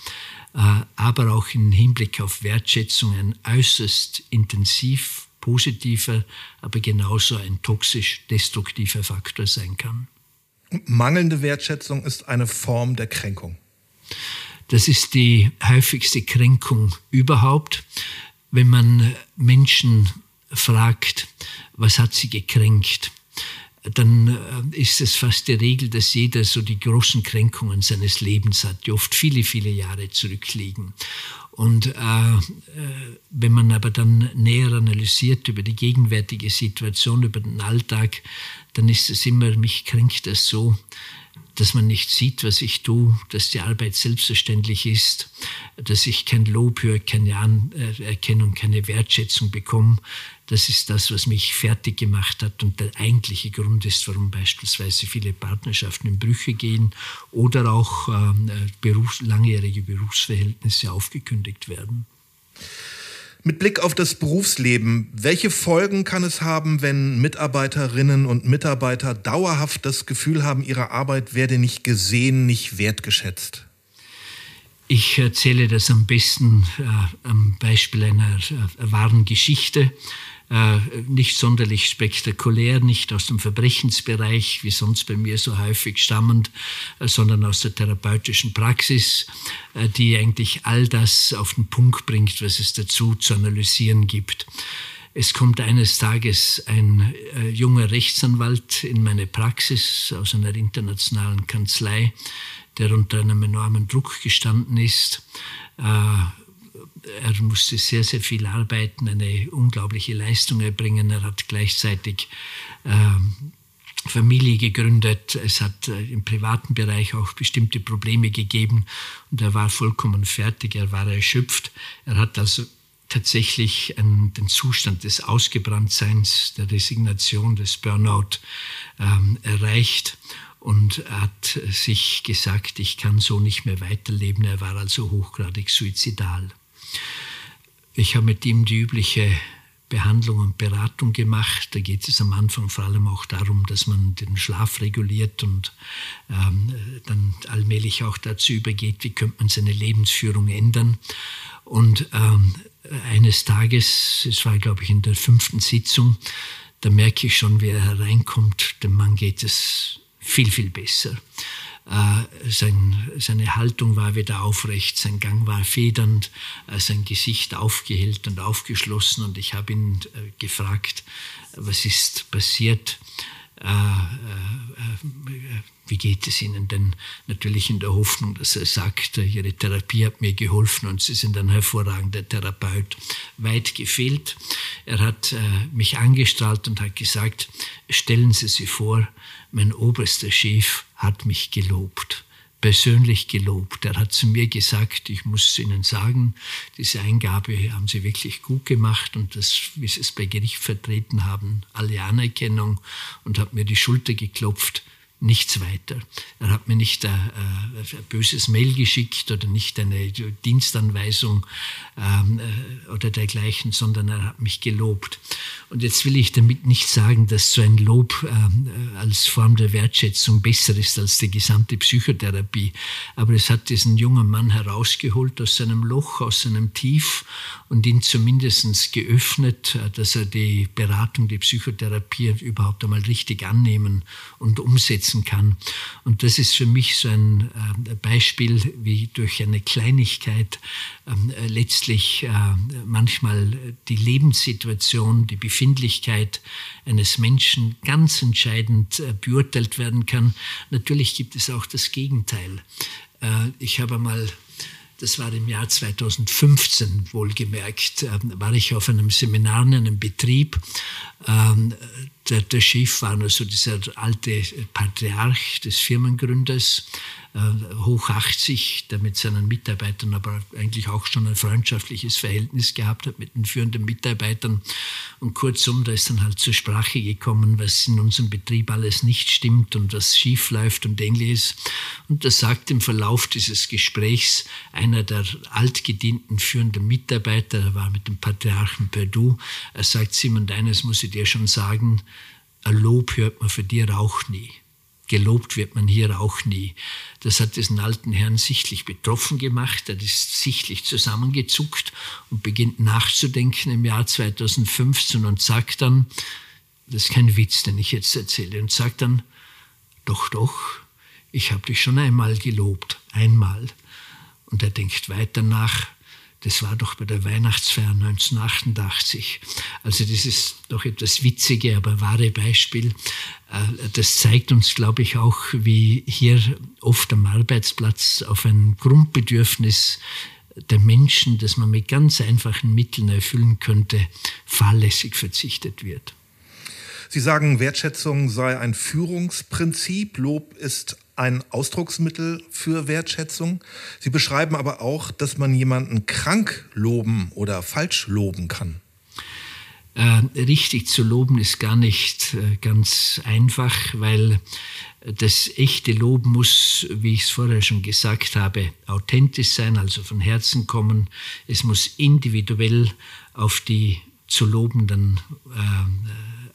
aber auch im Hinblick auf Wertschätzung ein äußerst intensiv positiver, aber genauso ein toxisch destruktiver Faktor sein kann. Mangelnde Wertschätzung ist eine Form der Kränkung. Das ist die häufigste Kränkung überhaupt. Wenn man Menschen fragt, was hat sie gekränkt, dann ist es fast die Regel, dass jeder so die großen Kränkungen seines Lebens hat, die oft viele, viele Jahre zurückliegen. Und äh, wenn man aber dann näher analysiert über die gegenwärtige Situation, über den Alltag, dann ist es immer, mich kränkt das so, dass man nicht sieht, was ich tue, dass die Arbeit selbstverständlich ist, dass ich kein Lob höre, keine Anerkennung, keine Wertschätzung bekomme. Das ist das, was mich fertig gemacht hat und der eigentliche Grund ist, warum beispielsweise viele Partnerschaften in Brüche gehen oder auch äh, Berufs-, langjährige Berufsverhältnisse aufgekündigt werden. Mit Blick auf das Berufsleben, welche Folgen kann es haben, wenn Mitarbeiterinnen und Mitarbeiter dauerhaft das Gefühl haben, ihre Arbeit werde nicht gesehen, nicht wertgeschätzt? Ich erzähle das am besten äh, am Beispiel einer äh, wahren Geschichte. Äh, nicht sonderlich spektakulär, nicht aus dem Verbrechensbereich, wie sonst bei mir so häufig stammend, äh, sondern aus der therapeutischen Praxis, äh, die eigentlich all das auf den Punkt bringt, was es dazu zu analysieren gibt. Es kommt eines Tages ein äh, junger Rechtsanwalt in meine Praxis aus einer internationalen Kanzlei, der unter einem enormen Druck gestanden ist. Äh, er musste sehr, sehr viel arbeiten, eine unglaubliche Leistung erbringen. Er hat gleichzeitig äh, Familie gegründet. Es hat äh, im privaten Bereich auch bestimmte Probleme gegeben und er war vollkommen fertig, er war erschöpft. Er hat also tatsächlich einen, den Zustand des Ausgebranntseins, der Resignation, des Burnout ähm, erreicht. Und er hat sich gesagt, ich kann so nicht mehr weiterleben. Er war also hochgradig suizidal. Ich habe mit ihm die übliche Behandlung und Beratung gemacht. Da geht es am Anfang vor allem auch darum, dass man den Schlaf reguliert und ähm, dann allmählich auch dazu übergeht, wie könnte man seine Lebensführung ändern. Und ähm, eines Tages, es war glaube ich in der fünften Sitzung, da merke ich schon, wie er hereinkommt, dem Mann geht es viel, viel besser. Äh, sein, seine Haltung war wieder aufrecht, sein Gang war federnd, äh, sein Gesicht aufgehellt und aufgeschlossen. Und ich habe ihn äh, gefragt, was ist passiert? Äh, äh, äh, wie geht es Ihnen? Denn natürlich in der Hoffnung, dass er sagt, Ihre Therapie hat mir geholfen und Sie sind ein hervorragender Therapeut. Weit gefehlt. Er hat äh, mich angestrahlt und hat gesagt, stellen Sie sich vor, mein oberster Chef hat mich gelobt, persönlich gelobt. Er hat zu mir gesagt, ich muss Ihnen sagen, diese Eingabe haben Sie wirklich gut gemacht und das, wie Sie es bei Gericht vertreten haben, alle Anerkennung, und hat mir die Schulter geklopft. Nichts weiter. Er hat mir nicht ein, ein böses Mail geschickt oder nicht eine Dienstanweisung ähm, oder dergleichen, sondern er hat mich gelobt. Und jetzt will ich damit nicht sagen, dass so ein Lob ähm, als Form der Wertschätzung besser ist als die gesamte Psychotherapie. Aber es hat diesen jungen Mann herausgeholt aus seinem Loch, aus seinem Tief und ihn zumindest geöffnet, dass er die Beratung, die Psychotherapie überhaupt einmal richtig annehmen und umsetzen kann. Und das ist für mich so ein äh, Beispiel, wie durch eine Kleinigkeit äh, letztlich äh, manchmal die Lebenssituation, die Befindlichkeit eines Menschen ganz entscheidend äh, beurteilt werden kann. Natürlich gibt es auch das Gegenteil. Äh, ich habe einmal, das war im Jahr zweitausendfünfzehn wohlgemerkt, äh, war ich auf einem Seminar in einem Betrieb. Ähm, der, der Chef war also dieser alte Patriarch des Firmengründers, äh, hoch achtzig, der mit seinen Mitarbeitern aber eigentlich auch schon ein freundschaftliches Verhältnis gehabt hat mit den führenden Mitarbeitern. Und kurzum, da ist dann halt zur Sprache gekommen, was in unserem Betrieb alles nicht stimmt und was schief läuft und ähnliches. Und da sagt im Verlauf dieses Gesprächs einer der altgedienten führenden Mitarbeiter, er war mit dem Patriarchen per Du, er sagt, Simon, eines muss ich dir schon sagen, ein Lob hört man für dir auch nie. Gelobt wird man hier auch nie. Das hat diesen alten Herrn sichtlich betroffen gemacht. Er ist sichtlich zusammengezuckt und beginnt nachzudenken im Jahr zweitausendfünfzehn und sagt dann, das ist kein Witz, den ich jetzt erzähle, und sagt dann, doch, doch, ich habe dich schon einmal gelobt, einmal. Und er denkt weiter nach, das war doch bei der Weihnachtsfeier neunzehnhundertachtundachtzig. Also das ist doch etwas witzige, aber wahre Beispiel. Das zeigt uns, glaube ich, auch, wie hier oft am Arbeitsplatz auf ein Grundbedürfnis der Menschen, das man mit ganz einfachen Mitteln erfüllen könnte, fahrlässig verzichtet wird. Sie sagen, Wertschätzung sei ein Führungsprinzip, Lob ist ein Ausdrucksmittel für Wertschätzung. Sie beschreiben aber auch, dass man jemanden krank loben oder falsch loben kann. Äh, richtig zu loben ist gar nicht äh, ganz einfach, weil das echte Lob muss, wie ich es vorher schon gesagt habe, authentisch sein, also von Herzen kommen. Es muss individuell auf die zu lobenden äh,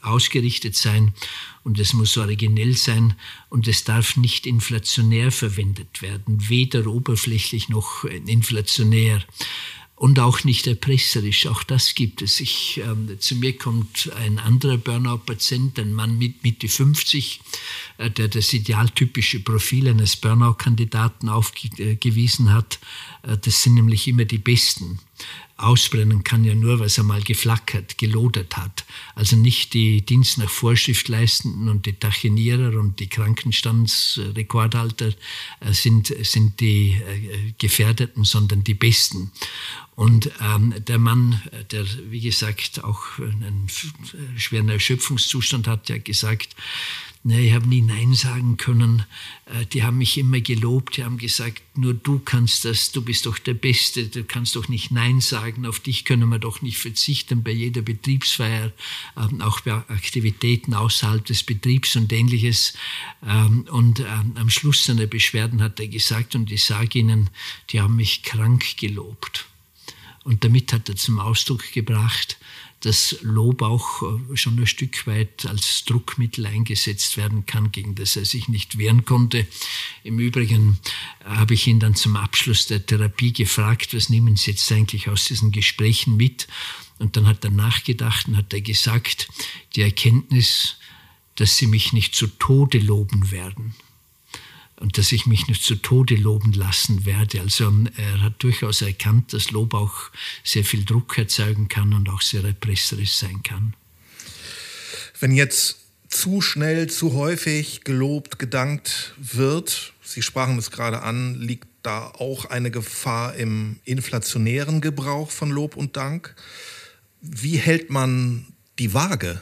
ausgerichtet sein und es muss originell sein und es darf nicht inflationär verwendet werden, weder oberflächlich noch inflationär. Und auch nicht erpresserisch, auch das gibt es. Ich, ähm, zu mir kommt ein anderer Burnout-Patient, ein Mann mit Mitte fünfzig, äh, der das idealtypische Profil eines Burnout-Kandidaten aufgewiesen hat. Äh, das sind nämlich immer die Besten. Ausbrennen kann ja nur, was er mal geflackert, gelodert hat. Also nicht die Dienst nach Vorschrift leistenden und die Tachenierer und die Krankenstandsrekordhalter äh, sind, sind die äh, Gefährdeten, sondern die Besten. Und ähm, der Mann, der, wie gesagt, auch einen schweren Erschöpfungszustand hat, ja gesagt, ne, ich habe nie Nein sagen können. Äh, die haben mich immer gelobt, die haben gesagt, nur du kannst das, du bist doch der Beste, du kannst doch nicht Nein sagen, auf dich können wir doch nicht verzichten bei jeder Betriebsfeier, ähm, auch bei Aktivitäten außerhalb des Betriebs und Ähnliches. Ähm, und ähm, am Schluss seiner Beschwerden hat er gesagt, und ich sage Ihnen, die haben mich krank gelobt. Und damit hat er zum Ausdruck gebracht, dass Lob auch schon ein Stück weit als Druckmittel eingesetzt werden kann, gegen das er sich nicht wehren konnte. Im Übrigen habe ich ihn dann zum Abschluss der Therapie gefragt, was nehmen Sie jetzt eigentlich aus diesen Gesprächen mit? Und dann hat er nachgedacht und hat er gesagt, die Erkenntnis, dass Sie mich nicht zu Tode loben werden. Und dass ich mich nicht zu Tode loben lassen werde. Also er hat durchaus erkannt, dass Lob auch sehr viel Druck erzeugen kann und auch sehr erpresserisch sein kann. Wenn jetzt zu schnell, zu häufig gelobt, gedankt wird, Sie sprachen es gerade an, liegt da auch eine Gefahr im inflationären Gebrauch von Lob und Dank? Wie hält man die Waage?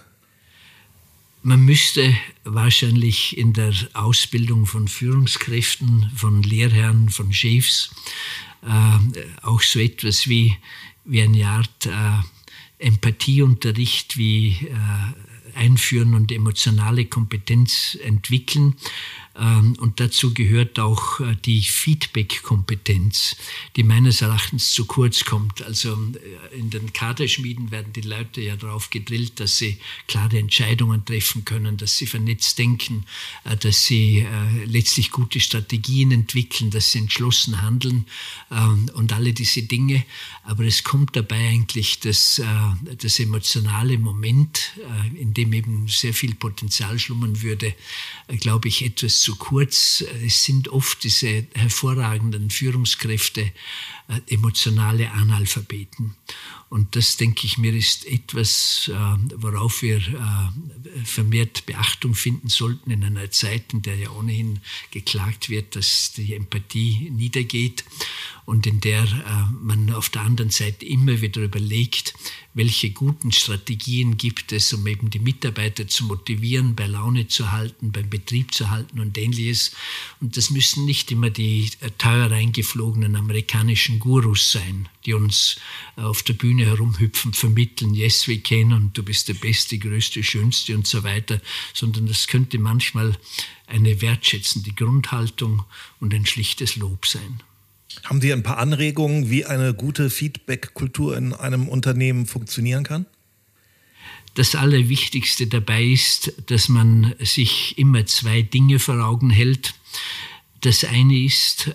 Man müsste wahrscheinlich in der Ausbildung von Führungskräften, von Lehrherren, von Chefs äh, auch so etwas wie, wie eine Art äh, Empathieunterricht, wie äh, einführen und emotionale Kompetenz entwickeln. Ähm, und dazu gehört auch äh, die Feedback-Kompetenz, die meines Erachtens zu kurz kommt. Also äh, in den Kaderschmieden werden die Leute ja darauf gedrillt, dass sie klare Entscheidungen treffen können, dass sie vernetzt denken, äh, dass sie äh, letztlich gute Strategien entwickeln, dass sie entschlossen handeln äh, und alle diese Dinge. Aber es kommt dabei eigentlich das, äh, das emotionale Moment, äh, in dem eben sehr viel Potenzial schlummern würde, äh, glaube ich, etwas zu kurz. Es sind oft diese hervorragenden Führungskräfte äh, emotionale Analphabeten. Und das, denke ich mir, ist etwas, äh, worauf wir äh, vermehrt Beachtung finden sollten in einer Zeit, in der ja ohnehin geklagt wird, dass die Empathie niedergeht und in der äh, man auf der anderen Seite immer wieder überlegt, welche guten Strategien gibt es, um eben die Mitarbeiter zu motivieren, bei Laune zu halten, beim Betrieb zu halten und Ähnliches. Und das müssen nicht immer die äh, teuer eingeflogenen amerikanischen Gurus sein, die uns äh, auf der Bühne herumhüpfen, vermitteln, yes, we can und du bist der Beste, Größte, Schönste und so weiter, sondern das könnte manchmal eine wertschätzende Grundhaltung und ein schlichtes Lob sein. Haben Sie ein paar Anregungen, wie eine gute Feedback-Kultur in einem Unternehmen funktionieren kann? Das Allerwichtigste dabei ist, dass man sich immer zwei Dinge vor Augen hält. Das eine ist,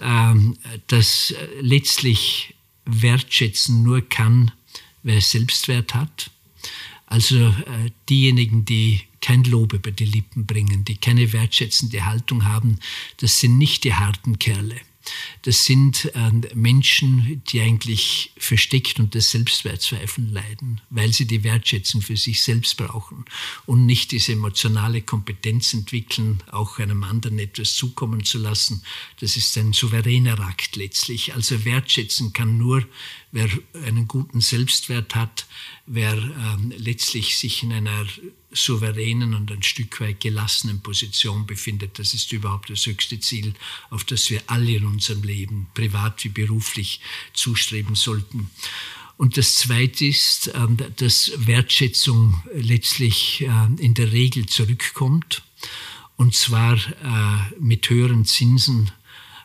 dass letztlich Wertschätzen nur kann, wer Selbstwert hat. Also diejenigen, die kein Lob über die Lippen bringen, die keine wertschätzende Haltung haben, das sind nicht die harten Kerle. Das sind äh, Menschen, die eigentlich versteckt unter Selbstwertzweifeln leiden, weil sie die Wertschätzung für sich selbst brauchen und nicht diese emotionale Kompetenz entwickeln, auch einem anderen etwas zukommen zu lassen. Das ist ein souveräner Akt letztlich. Also wertschätzen kann nur, wer einen guten Selbstwert hat, wer ähm, letztlich sich in einer souveränen und ein Stück weit gelassenen Position befindet. Das ist überhaupt das höchste Ziel, auf das wir alle in unserem Leben, privat wie beruflich, zustreben sollten. Und das Zweite ist, dass Wertschätzung letztlich in der Regel zurückkommt, und zwar mit höheren Zinsen,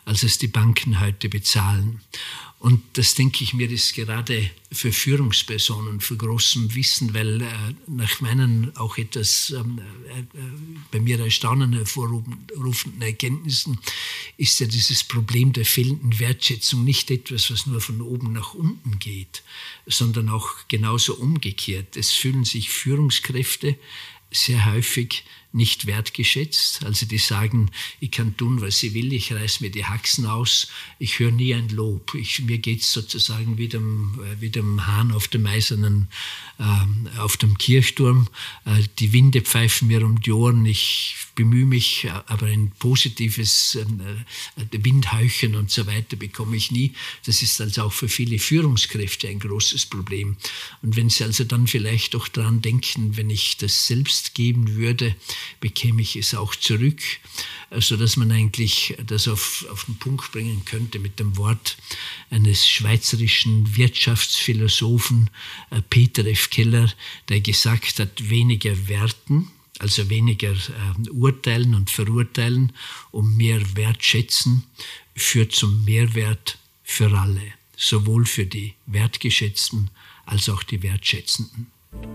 als es die Banken heute bezahlen. Und das, denke ich mir, ist gerade für Führungspersonen für großem Wissen, weil äh, nach meinen auch etwas ähm, äh, bei mir Erstaunen hervorrufenden Erkenntnissen ist ja dieses Problem der fehlenden Wertschätzung nicht etwas, was nur von oben nach unten geht, sondern auch genauso umgekehrt. Es fühlen sich Führungskräfte sehr häufig nicht wertgeschätzt. Also die sagen, ich kann tun, was ich will, ich reiß mir die Haxen aus, ich höre nie ein Lob. Ich, mir geht's sozusagen wie dem, wie dem Hahn auf dem eisernen, äh, auf dem Kirchturm. Äh, die Winde pfeifen mir um die Ohren, ich bemühe mich, aber ein positives äh, Windheuchen und so weiter bekomme ich nie. Das ist also auch für viele Führungskräfte ein großes Problem. Und wenn sie also dann vielleicht doch dran denken, wenn ich das selbst geben würde, bekäme ich es auch zurück, so dass man eigentlich das auf, auf den Punkt bringen könnte mit dem Wort eines schweizerischen Wirtschaftsphilosophen, äh, Peter F. Keller, der gesagt hat, weniger werten, also weniger äh, urteilen und verurteilen, um mehr wertschätzen, führt zum Mehrwert für alle, sowohl für die Wertgeschätzten als auch die Wertschätzenden.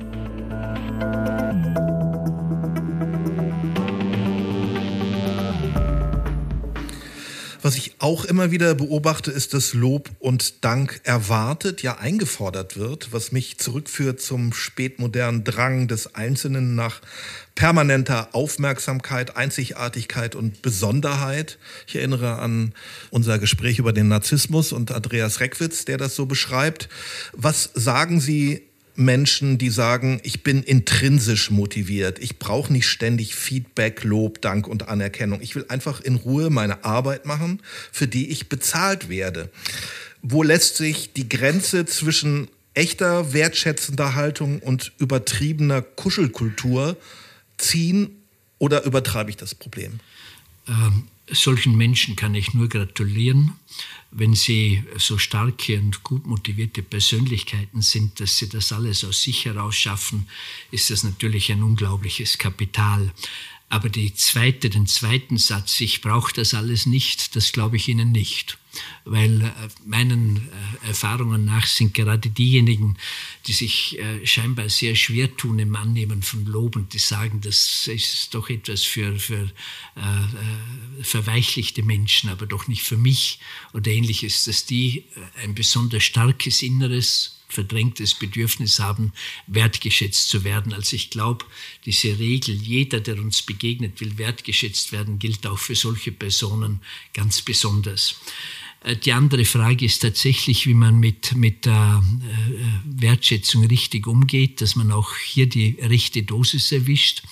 Was ich auch immer wieder beobachte, ist, dass Lob und Dank erwartet, ja eingefordert wird, was mich zurückführt zum spätmodernen Drang des Einzelnen nach permanenter Aufmerksamkeit, Einzigartigkeit und Besonderheit. Ich erinnere an unser Gespräch über den Narzissmus und Andreas Reckwitz, der das so beschreibt. Was sagen Sie Menschen, die sagen, ich bin intrinsisch motiviert, ich brauche nicht ständig Feedback, Lob, Dank und Anerkennung. Ich will einfach in Ruhe meine Arbeit machen, für die ich bezahlt werde. Wo lässt sich die Grenze zwischen echter, wertschätzender Haltung und übertriebener Kuschelkultur ziehen oder übertreibe ich das Problem? Ähm, solchen Menschen kann ich nur gratulieren, wenn sie so starke und gut motivierte Persönlichkeiten sind, dass sie das alles aus sich heraus schaffen, ist das natürlich ein unglaubliches Kapital. Aber die zweite, den zweiten Satz, ich brauche das alles nicht, das glaube ich Ihnen nicht. Weil äh, meinen äh, Erfahrungen nach sind gerade diejenigen, die sich äh, scheinbar sehr schwer tun im Annehmen von Lob und die sagen, das ist doch etwas für, für äh, äh, verweichlichte Menschen, aber doch nicht für mich oder ähnliches, dass die äh, ein besonders starkes inneres verdrängtes Bedürfnis haben, wertgeschätzt zu werden. Also ich glaube, diese Regel, jeder, der uns begegnet, will wertgeschätzt werden, gilt auch für solche Personen ganz besonders. Die andere Frage ist tatsächlich, wie man mit, mit der Wertschätzung richtig umgeht, dass man auch hier die rechte Dosis erwischt.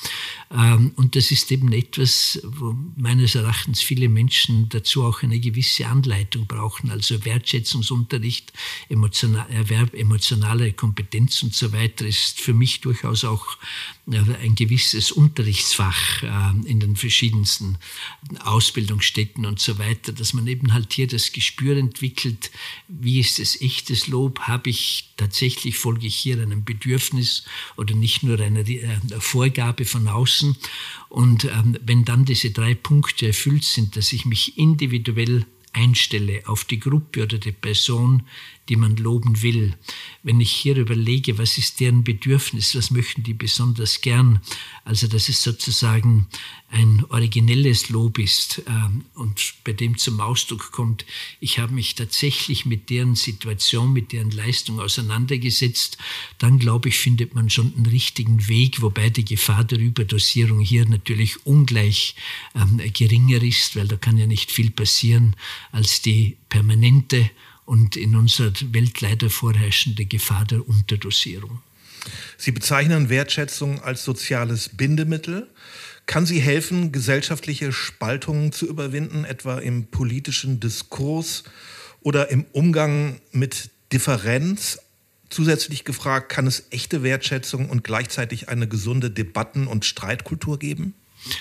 Und das ist eben etwas, wo meines Erachtens viele Menschen dazu auch eine gewisse Anleitung brauchen. Also Wertschätzungsunterricht, emotional, Erwerb, emotionale Kompetenz und so weiter ist für mich durchaus auch ein gewisses Unterrichtsfach in den verschiedensten Ausbildungsstätten und so weiter, dass man eben halt hier das Gespür entwickelt, wie ist es echtes Lob, habe ich tatsächlich, folge ich hier einem Bedürfnis oder nicht nur einer Vorgabe von außen. Und ähm, wenn dann diese drei Punkte erfüllt sind, dass ich mich individuell einstelle auf die Gruppe oder die Person, die man loben will. Wenn ich hier überlege, was ist deren Bedürfnis, was möchten die besonders gern, also dass es sozusagen ein originelles Lob ist ähm, und bei dem zum Ausdruck kommt, ich habe mich tatsächlich mit deren Situation, mit deren Leistung auseinandergesetzt, dann glaube ich, findet man schon einen richtigen Weg, wobei die Gefahr der Überdosierung hier natürlich ungleich ähm, geringer ist, weil da kann ja nicht viel passieren als die permanente und in unserer Welt leider vorherrschende Gefahr der Unterdosierung. Sie bezeichnen Wertschätzung als soziales Bindemittel. Kann sie helfen, gesellschaftliche Spaltungen zu überwinden, etwa im politischen Diskurs oder im Umgang mit Differenz? Zusätzlich gefragt, kann es echte Wertschätzung und gleichzeitig eine gesunde Debatten- und Streitkultur geben?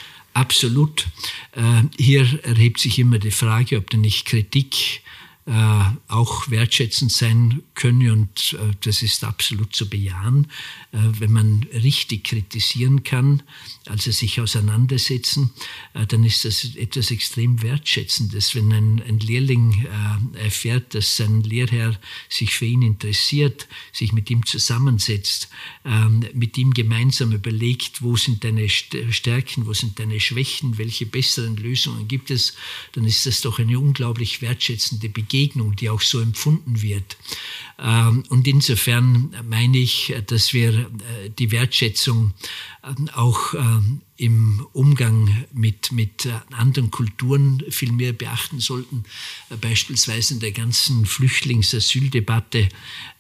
Absolut. Äh, hier erhebt sich immer die Frage, ob denn nicht Kritik äh, auch wertschätzend sein könne, und äh, das ist absolut zu bejahen, äh, wenn man richtig kritisieren kann, also sich auseinandersetzen, äh, dann ist das etwas extrem Wertschätzendes. Wenn ein, ein Lehrling äh, erfährt, dass sein Lehrherr sich für ihn interessiert, sich mit ihm zusammensetzt, äh, mit ihm gemeinsam überlegt, wo sind deine Stärken, wo sind deine Schwächen, welche besseren Lösungen gibt es, dann ist das doch eine unglaublich wertschätzende Begegnung, die auch so empfunden wird. Und insofern meine ich, dass wir die Wertschätzung auch im Umgang mit, mit anderen Kulturen viel mehr beachten sollten. Beispielsweise in der ganzen Flüchtlings-Asyldebatte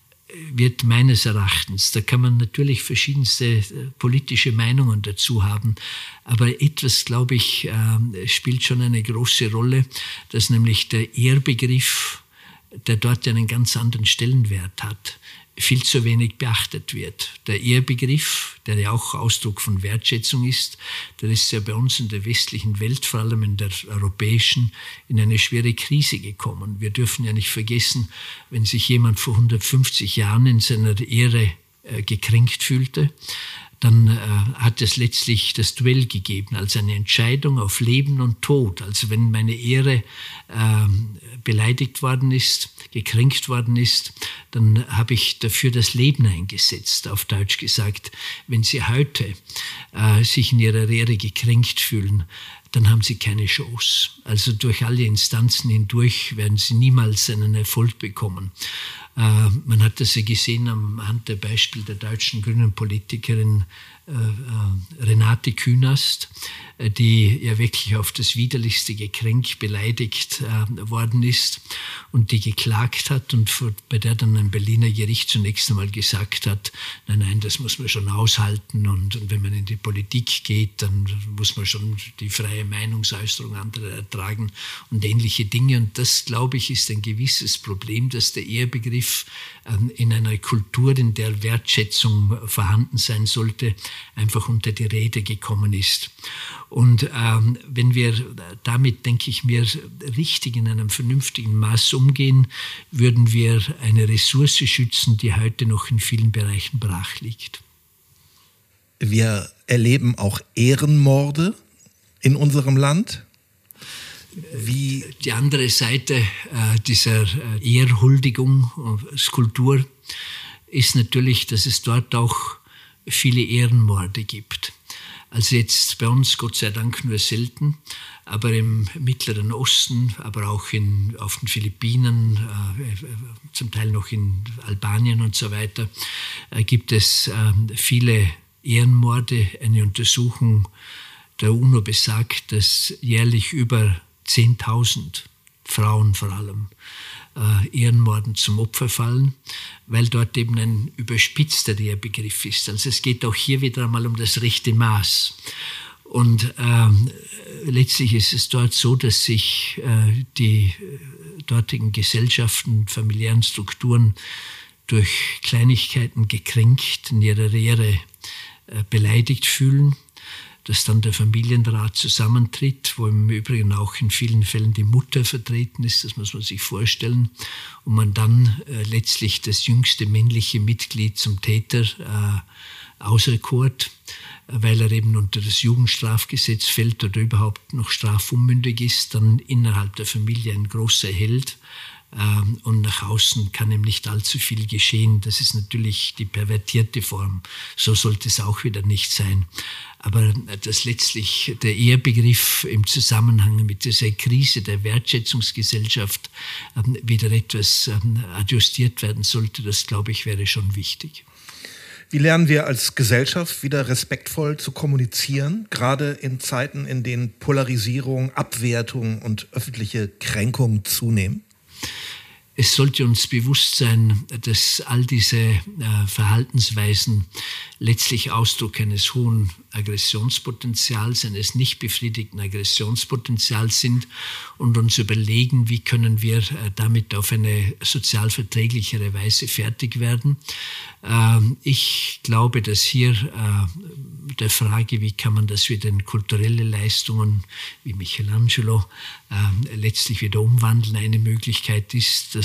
wird meines Erachtens, da kann man natürlich verschiedenste politische Meinungen dazu haben, aber etwas, glaube ich, spielt schon eine große Rolle, dass nämlich der Ehrbegriff, der dort einen ganz anderen Stellenwert hat, viel zu wenig beachtet wird. Der Ehrbegriff, der ja auch Ausdruck von Wertschätzung ist, der ist ja bei uns in der westlichen Welt, vor allem in der europäischen, in eine schwere Krise gekommen. Wir dürfen ja nicht vergessen, wenn sich jemand vor hundertfünfzig Jahren in seiner Ehre äh, gekränkt fühlte, dann äh, hat es letztlich das Duell gegeben, als eine Entscheidung auf Leben und Tod. Also wenn meine Ehre äh, beleidigt worden ist, gekränkt worden ist, dann habe ich dafür das Leben eingesetzt, auf Deutsch gesagt. Wenn Sie heute äh, sich in Ihrer Ehre gekränkt fühlen, dann haben Sie keine Chance. Also durch alle Instanzen hindurch werden Sie niemals einen Erfolg bekommen. Äh, man hat das ja gesehen am Hand der Beispiel der deutschen grünen Politikerin äh, äh, Renate Künast, äh, die ja wirklich auf das Widerlichste gekränkt, beleidigt äh, worden ist und die geklagt hat und für, bei der dann ein Berliner Gericht zunächst einmal gesagt hat, nein, nein, das muss man schon aushalten und, und wenn man in die Politik geht, dann muss man schon die freie Meinungsäußerung anderer ertragen und ähnliche Dinge. Und das, glaube ich, ist ein gewisses Problem, dass der Ehrbegriff ähm, in einer Kultur, in der Wertschätzung vorhanden sein sollte, einfach unter die Räder gekommen ist. Und ähm, wenn wir damit, denke ich mir, richtig in einem vernünftigen Maß umgehen, würden wir eine Ressource schützen, die heute noch in vielen Bereichen brach liegt. Wir erleben auch Ehrenmorde in unserem Land. Wie die andere Seite äh, dieser äh, Ehrhuldigung, äh, Skulptur, ist natürlich, dass es dort auch viele Ehrenmorde gibt. Also jetzt bei uns Gott sei Dank nur selten, aber im Mittleren Osten, aber auch in, auf den Philippinen, äh, zum Teil noch in Albanien und so weiter, äh, gibt es äh, viele Ehrenmorde. Eine Untersuchung der UNO besagt, dass jährlich über zehntausend Frauen vor allem äh, Ehrenmorden zum Opfer fallen, weil dort eben ein überspitzter Ehrbegriff ist. Also es geht auch hier wieder einmal um das rechte Maß. Und ähm, letztlich ist es dort so, dass sich äh, die dortigen Gesellschaften, familiären Strukturen durch Kleinigkeiten gekränkt, in ihrer Ehre äh, beleidigt fühlen, dass dann der Familienrat zusammentritt, wo im Übrigen auch in vielen Fällen die Mutter vertreten ist, das muss man sich vorstellen, und man dann äh, letztlich das jüngste männliche Mitglied zum Täter äh, auserkort, weil er eben unter das Jugendstrafgesetz fällt oder überhaupt noch strafunmündig ist, dann innerhalb der Familie ein großer Held. Und nach außen kann ihm nicht allzu viel geschehen. Das ist natürlich die pervertierte Form. So sollte es auch wieder nicht sein. Aber dass letztlich der Ehrbegriff im Zusammenhang mit dieser Krise der Wertschätzungsgesellschaft wieder etwas adjustiert werden sollte, das, glaube ich, wäre schon wichtig. Wie lernen wir als Gesellschaft wieder respektvoll zu kommunizieren, gerade in Zeiten, in denen Polarisierung, Abwertung und öffentliche Kränkung zunehmen? Es sollte uns bewusst sein, dass all diese äh, Verhaltensweisen letztlich Ausdruck eines hohen Aggressionspotenzials, eines nicht befriedigten Aggressionspotenzials sind und uns überlegen, wie können wir äh, damit auf eine sozial verträglichere Weise fertig werden. Äh, ich glaube, dass hier äh, der Frage, wie kann man das wieder in kulturelle Leistungen wie Michelangelo äh, letztlich wieder umwandeln, eine Möglichkeit ist, dass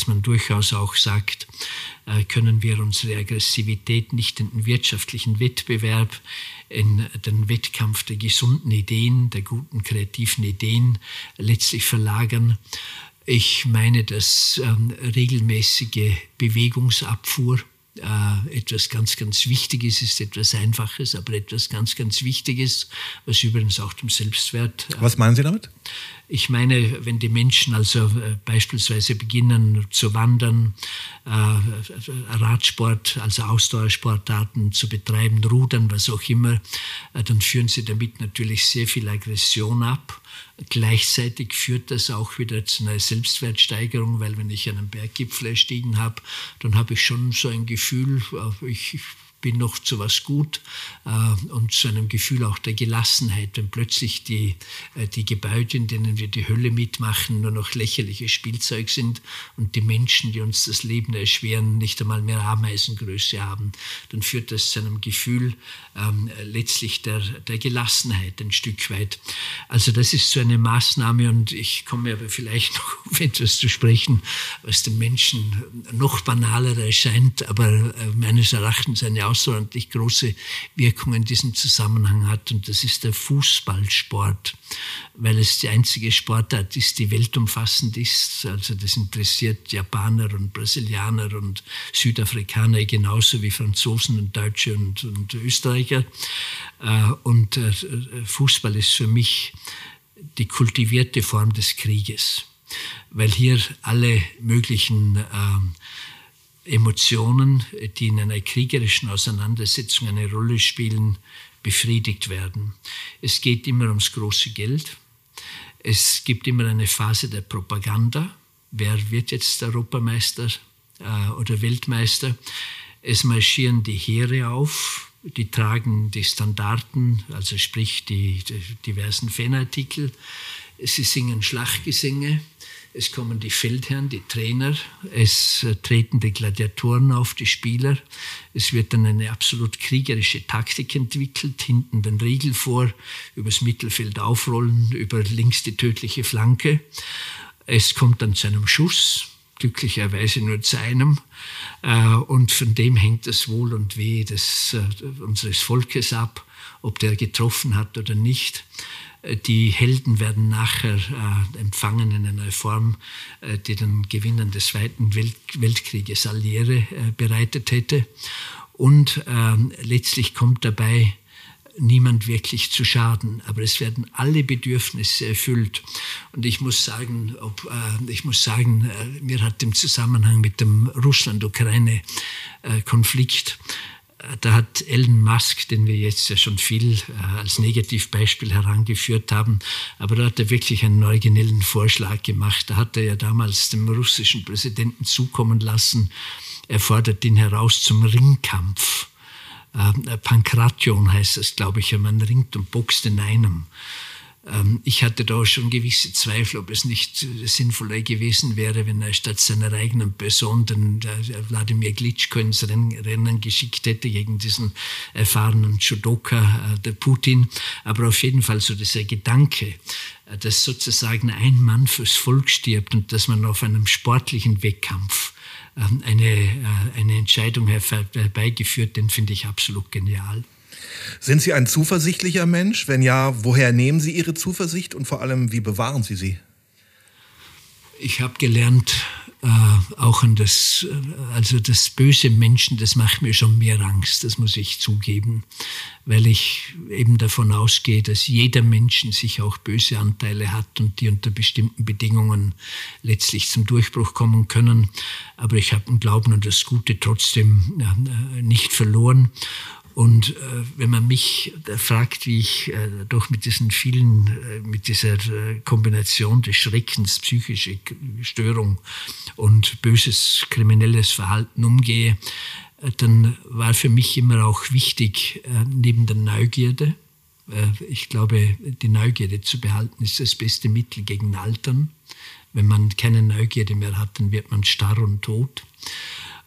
dass man durchaus auch sagt, äh, können wir unsere Aggressivität nicht in den wirtschaftlichen Wettbewerb, in den Wettkampf der gesunden Ideen, der guten kreativen Ideen letztlich verlagern. Ich meine, dass ähm, regelmäßige Bewegungsabfuhr äh, etwas ganz, ganz Wichtiges ist, etwas Einfaches, aber etwas ganz, ganz Wichtiges, was übrigens auch dem Selbstwert... Äh, Was meinen Sie damit? Ich meine, wenn die Menschen also äh, beispielsweise beginnen zu wandern, äh, Radsport, also Ausdauersportarten zu betreiben, Rudern, was auch immer, äh, dann führen sie damit natürlich sehr viel Aggression ab. Gleichzeitig führt das auch wieder zu einer Selbstwertsteigerung, weil wenn ich einen Berggipfel erstiegen habe, dann habe ich schon so ein Gefühl, äh, ich bin noch zu was gut äh, und zu einem Gefühl auch der Gelassenheit, wenn plötzlich die, äh, die Gebäude, in denen wir die Hölle mitmachen, nur noch lächerliches Spielzeug sind und die Menschen, die uns das Leben erschweren, nicht einmal mehr Ameisengröße haben, dann führt das zu einem Gefühl ähm, letztlich der, der Gelassenheit ein Stück weit. Also das ist so eine Maßnahme und ich komme aber vielleicht noch auf etwas zu sprechen, was den Menschen noch banaler erscheint, aber äh, meines Erachtens eine außerordentlich große Wirkung in diesem Zusammenhang hat, und das ist der Fußballsport, weil es die einzige Sportart ist, die weltumfassend ist. Also das interessiert Japaner und Brasilianer und Südafrikaner genauso wie Franzosen und Deutsche und, und Österreicher. Und Fußball ist für mich die kultivierte Form des Krieges, weil hier alle möglichen äh, Emotionen, die in einer kriegerischen Auseinandersetzung eine Rolle spielen, befriedigt werden. Es geht immer ums große Geld. Es gibt immer eine Phase der Propaganda. Wer wird jetzt Europameister äh, oder Weltmeister? Es marschieren die Heere auf, die tragen die Standarten, also sprich die, die diversen Fanartikel. Sie singen Schlachtgesänge. Es kommen die Feldherren, die Trainer, es treten die Gladiatoren auf, die Spieler. Es wird dann eine absolut kriegerische Taktik entwickelt, hinten den Riegel vor, übers Mittelfeld aufrollen, über links die tödliche Flanke. Es kommt dann zu einem Schuss, glücklicherweise nur zu einem. Und von dem hängt das Wohl und Weh des, unseres Volkes ab, ob der getroffen hat oder nicht. Die Helden werden nachher äh, empfangen in einer Form, äh, die den Gewinnern des Zweiten Welt- Weltkrieges all die Ehre äh, bereitet hätte. Und äh, letztlich kommt dabei niemand wirklich zu Schaden, aber es werden alle Bedürfnisse erfüllt. Und ich muss sagen, ob, äh, ich muss sagen, äh, mir hat im Zusammenhang mit dem Russland-Ukraine-Konflikt Da hat Elon Musk, den wir jetzt ja schon viel äh, als Negativbeispiel herangeführt haben, aber da hat er wirklich einen originellen Vorschlag gemacht. Da hat er ja damals dem russischen Präsidenten zukommen lassen, er fordert ihn heraus zum Ringkampf. Äh, Pankration heißt das, glaube ich, wenn man ringt und boxt in einem. Ich hatte da schon gewisse Zweifel, ob es nicht sinnvoller gewesen wäre, wenn er statt seiner eigenen Person den Wladimir Klitschko ins Rennen geschickt hätte gegen diesen erfahrenen Judoka, der Putin. Aber auf jeden Fall so dieser Gedanke, dass sozusagen ein Mann fürs Volk stirbt und dass man auf einem sportlichen Wettkampf eine, eine Entscheidung herbeigeführt, den finde ich absolut genial. Sind Sie ein zuversichtlicher Mensch? Wenn ja, woher nehmen Sie Ihre Zuversicht und vor allem, wie bewahren Sie sie? Ich habe gelernt, äh, auch an das, also das böse Menschen, das macht mir schon mehr Angst, das muss ich zugeben, weil ich eben davon ausgehe, dass jeder Mensch in sich auch böse Anteile hat und die unter bestimmten Bedingungen letztlich zum Durchbruch kommen können. Aber ich habe den Glauben an das Gute trotzdem äh, nicht verloren. Und äh, wenn man mich äh, fragt, wie ich äh, doch mit diesen vielen, äh, mit dieser äh, Kombination des Schreckens, psychische Störung und böses kriminelles Verhalten umgehe, äh, dann war für mich immer auch wichtig, äh, neben der Neugierde, äh, ich glaube, die Neugierde zu behalten, ist das beste Mittel gegen Altern. Wenn man keine Neugierde mehr hat, dann wird man starr und tot.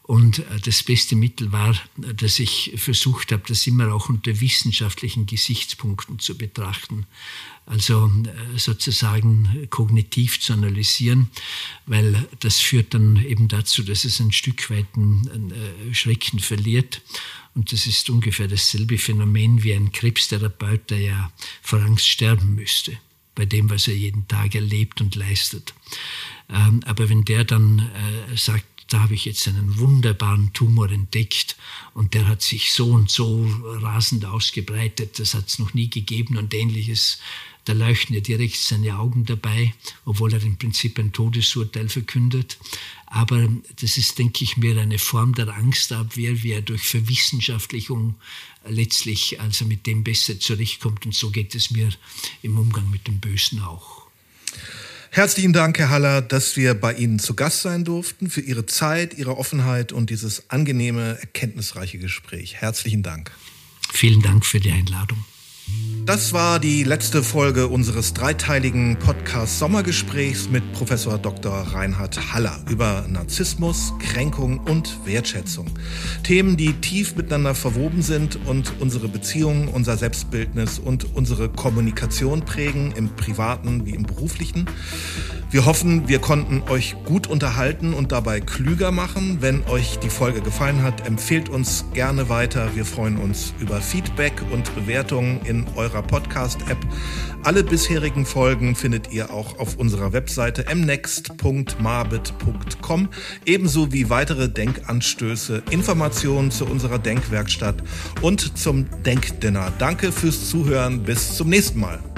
Und das beste Mittel war, dass ich versucht habe, das immer auch unter wissenschaftlichen Gesichtspunkten zu betrachten. Also sozusagen kognitiv zu analysieren, weil das führt dann eben dazu, dass es ein Stück weit einen Schrecken verliert. Und das ist ungefähr dasselbe Phänomen wie ein Krebstherapeut, der ja vor Angst sterben müsste, bei dem, was er jeden Tag erlebt und leistet. Aber wenn der dann sagt, da habe ich jetzt einen wunderbaren Tumor entdeckt und der hat sich so und so rasend ausgebreitet, das hat es noch nie gegeben und Ähnliches. Da leuchten ja direkt seine Augen dabei, obwohl er im Prinzip ein Todesurteil verkündet. Aber das ist, denke ich, mehr eine Form der Angstabwehr, wie er durch Verwissenschaftlichung letztlich also mit dem besser zurechtkommt. Und so geht es mir im Umgang mit dem Bösen auch. Herzlichen Dank, Herr Haller, dass wir bei Ihnen zu Gast sein durften, für Ihre Zeit, Ihre Offenheit und dieses angenehme, erkenntnisreiche Gespräch. Herzlichen Dank. Vielen Dank für die Einladung. Das war die letzte Folge unseres dreiteiligen Podcast Sommergesprächs mit Professor Doktor Reinhard Haller über Narzissmus, Kränkung und Wertschätzung. Themen, die tief miteinander verwoben sind und unsere Beziehungen, unser Selbstbildnis und unsere Kommunikation prägen, im Privaten wie im Beruflichen. Wir hoffen, wir konnten euch gut unterhalten und dabei klüger machen. Wenn euch die Folge gefallen hat, empfehlt uns gerne weiter. Wir freuen uns über Feedback und Bewertungen in eurer Podcast-App. Alle bisherigen Folgen findet ihr auch auf unserer Webseite m next punkt marbit punkt com, ebenso wie weitere Denkanstöße, Informationen zu unserer Denkwerkstatt und zum Denkdinner. Danke fürs Zuhören. Bis zum nächsten Mal.